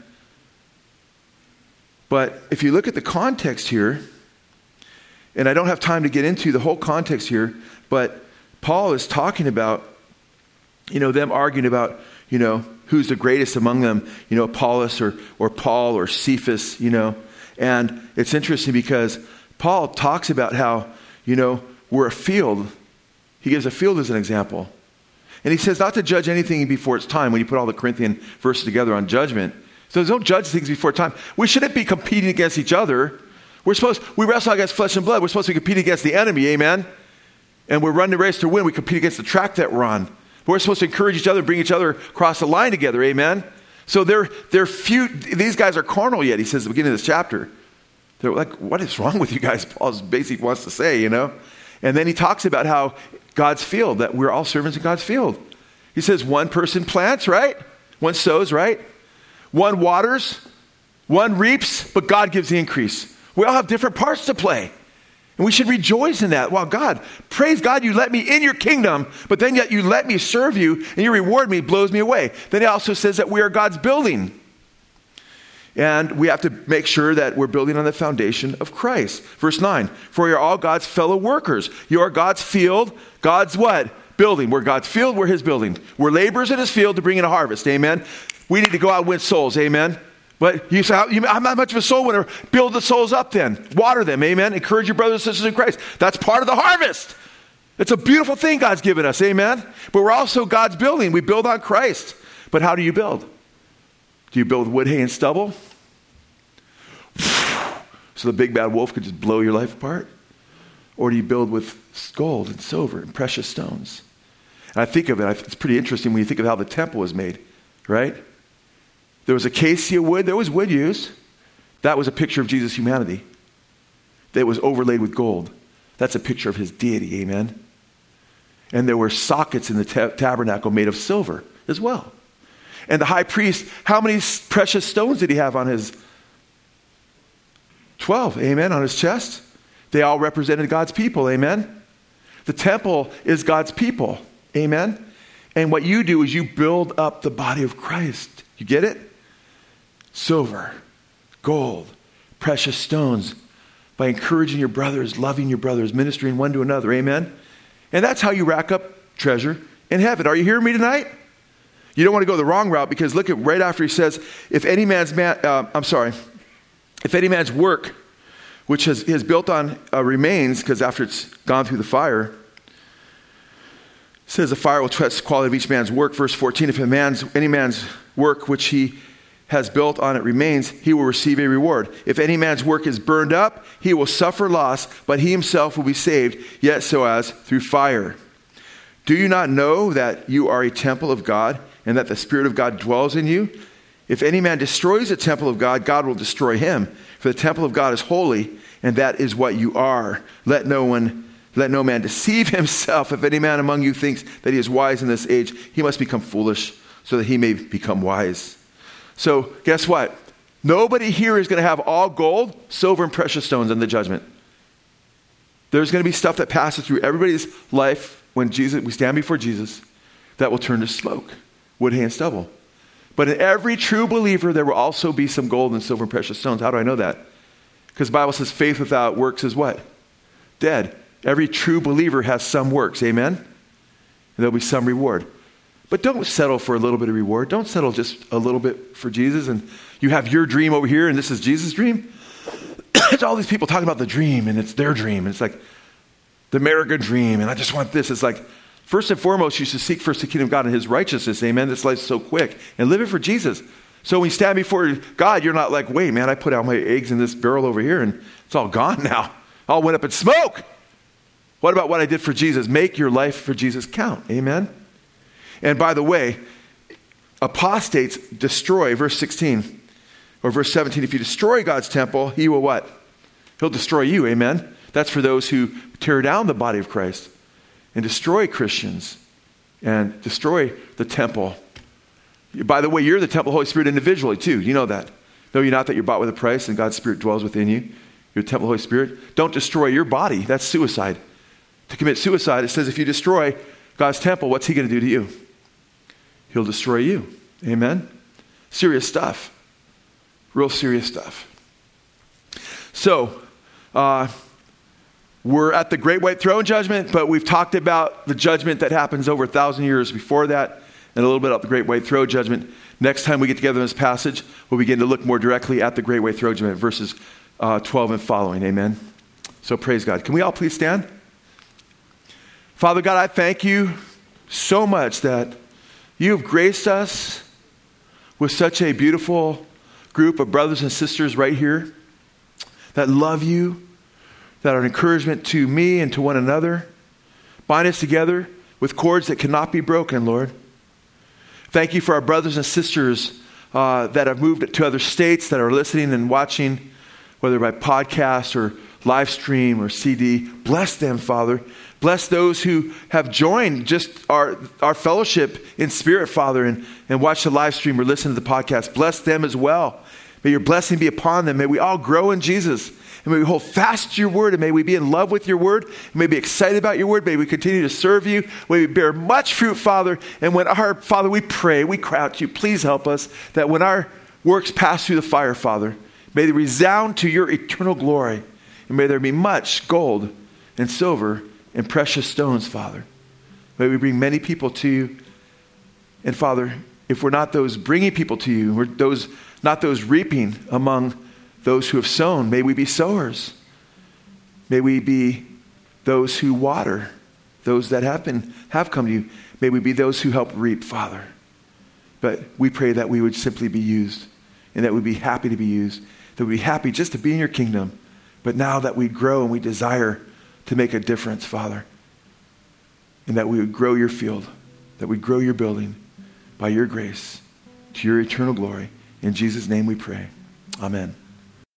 But if you look at the context here, and I don't have time to get into the whole context here, but Paul is talking about, them arguing about, who's the greatest among them, Apollos or Paul or Cephas, and it's interesting because Paul talks about how, we're a field. He gives a field as an example. And he says not to judge anything before it's time when you put all the Corinthian verses together on judgment. So don't judge things before time. We shouldn't be competing against each other. We wrestle against flesh and blood. We're supposed to compete against the enemy, amen? And we're running the race to win. We compete against the track that we're on. We're supposed to encourage each other, bring each other across the line together, amen? So they're few. These guys are carnal yet, he says at the beginning of this chapter. They're like, what is wrong with you guys? Paul basically wants to say, And then he talks about how God's field, that we're all servants in God's field. He says one person plants, right? One sows, right? One waters, one reaps, but God gives the increase. We all have different parts to play. And we should rejoice in that. Wow, God, praise God, you let me in your kingdom, but then yet you let me serve you and you reward me, blows me away. Then he also says that we are God's building. And we have to make sure that we're building on the foundation of Christ. Verse 9, for you are all God's fellow workers. You are God's field, God's what? Building. We're God's field, we're his building. We're laborers in his field to bring in a harvest, amen? We need to go out and win souls, amen? But you say, I'm not much of a soul winner. Build the souls up then. Water them, amen? Encourage your brothers and sisters in Christ. That's part of the harvest. It's a beautiful thing God's given us, amen? But we're also God's building. We build on Christ. But how do you build? Do you build wood, hay, and stubble? So the big bad wolf could just blow your life apart? Or do you build with gold and silver and precious stones? And I think of it, it's pretty interesting when you think of how the temple was made, right? There was acacia wood. There was wood used. That was a picture of Jesus' humanity. That was overlaid with gold. That's a picture of his deity, amen? And there were sockets in the tabernacle made of silver as well. And the high priest, how many precious stones did he have on his 12, amen, on his chest? They all represented God's people, amen? The temple is God's people, amen? And what you do is you build up the body of Christ. You get it? Silver, gold, precious stones, by encouraging your brothers, loving your brothers, ministering one to another, amen? And that's how you rack up treasure in heaven. Are you hearing me tonight? You don't want to go the wrong route, because look at right after he says, if any man's work, which is built on remains, because after it's gone through the fire, it says the fire will test the quality of each man's work. Verse 14, if any man's work which he has built on it remains, he will receive a reward. If any man's work is burned up, he will suffer loss, but he himself will be saved, yet so as through fire. Do you not know that you are a temple of God, and that the Spirit of God dwells in you? If any man destroys the temple of God, God will destroy him. For the temple of God is holy, and that is what you are. Let no man deceive himself. If any man among you thinks that he is wise in this age, he must become foolish, so that he may become wise. So guess what? Nobody here is going to have all gold, silver, and precious stones in the judgment. There's going to be stuff that passes through everybody's life when we stand before Jesus that will turn to smoke, wood, hay, and stubble. But in every true believer, there will also be some gold and silver and precious stones. How do I know that? Because the Bible says faith without works is what? Dead. Every true believer has some works, amen? And there'll be some reward. But don't settle for a little bit of reward. Don't settle just a little bit for Jesus, and you have your dream over here, and this is Jesus' dream. It's all these people talking about the dream, and it's their dream. And it's like the American dream, and I just want this. It's like, first and foremost, you should seek first the kingdom of God and his righteousness, amen? This life's so quick. And live it for Jesus. So when you stand before God, you're not like, wait, man, I put out my eggs in this barrel over here, and it's all gone now. All went up in smoke. What about what I did for Jesus? Make your life for Jesus count, amen? And by the way, apostates destroy, verse 16 or verse 17, if you destroy God's temple, he will what? He'll destroy you, amen? That's for those who tear down the body of Christ and destroy Christians and destroy the temple. By the way, you're the temple of the Holy Spirit individually too. You know that. Know you not that you're bought with a price and God's Spirit dwells within you? You're the temple of the Holy Spirit. Don't destroy your body. That's suicide. To commit suicide, it says if you destroy God's temple, what's he going to do to you? He'll destroy you. Amen? Serious stuff. Real serious stuff. So, we're at the great white throne judgment, but we've talked about the judgment that happens over 1,000 years before that, and a little bit about the great white throne judgment. Next time we get together in this passage, we'll begin to look more directly at the great white throne judgment, verses 12 and following. Amen? So praise God. Can we all please stand? Father God, I thank you so much that you have graced us with such a beautiful group of brothers and sisters right here that love you, that are an encouragement to me and to one another. Bind us together with cords that cannot be broken, Lord. Thank you for our brothers and sisters that have moved to other states, that are listening and watching, whether by podcast or live stream or CD. Bless them, Father. Bless those who have joined just our fellowship in spirit, Father, and watch the live stream or listen to the podcast. Bless them as well. May your blessing be upon them. May we all grow in Jesus. And may we hold fast to your word. And may we be in love with your word. And may we be excited about your word. May we continue to serve you. May we bear much fruit, Father. And when Father, we pray, we cry out to you, please help us that when our works pass through the fire, Father, may they resound to your eternal glory. And may there be much gold and silver and precious stones, Father. May we bring many people to you. And Father, if we're not those bringing people to you, we're not those reaping among those who have sown, may we be sowers. May we be those who water, those that have come to you. May we be those who help reap, Father. But we pray that we would simply be used and that we'd be happy to be used, that we'd be happy just to be in your kingdom. But now that we grow and we desire to make a difference, Father, and that we would grow your field, that we'd grow your building by your grace to your eternal glory. In Jesus' name we pray. Amen.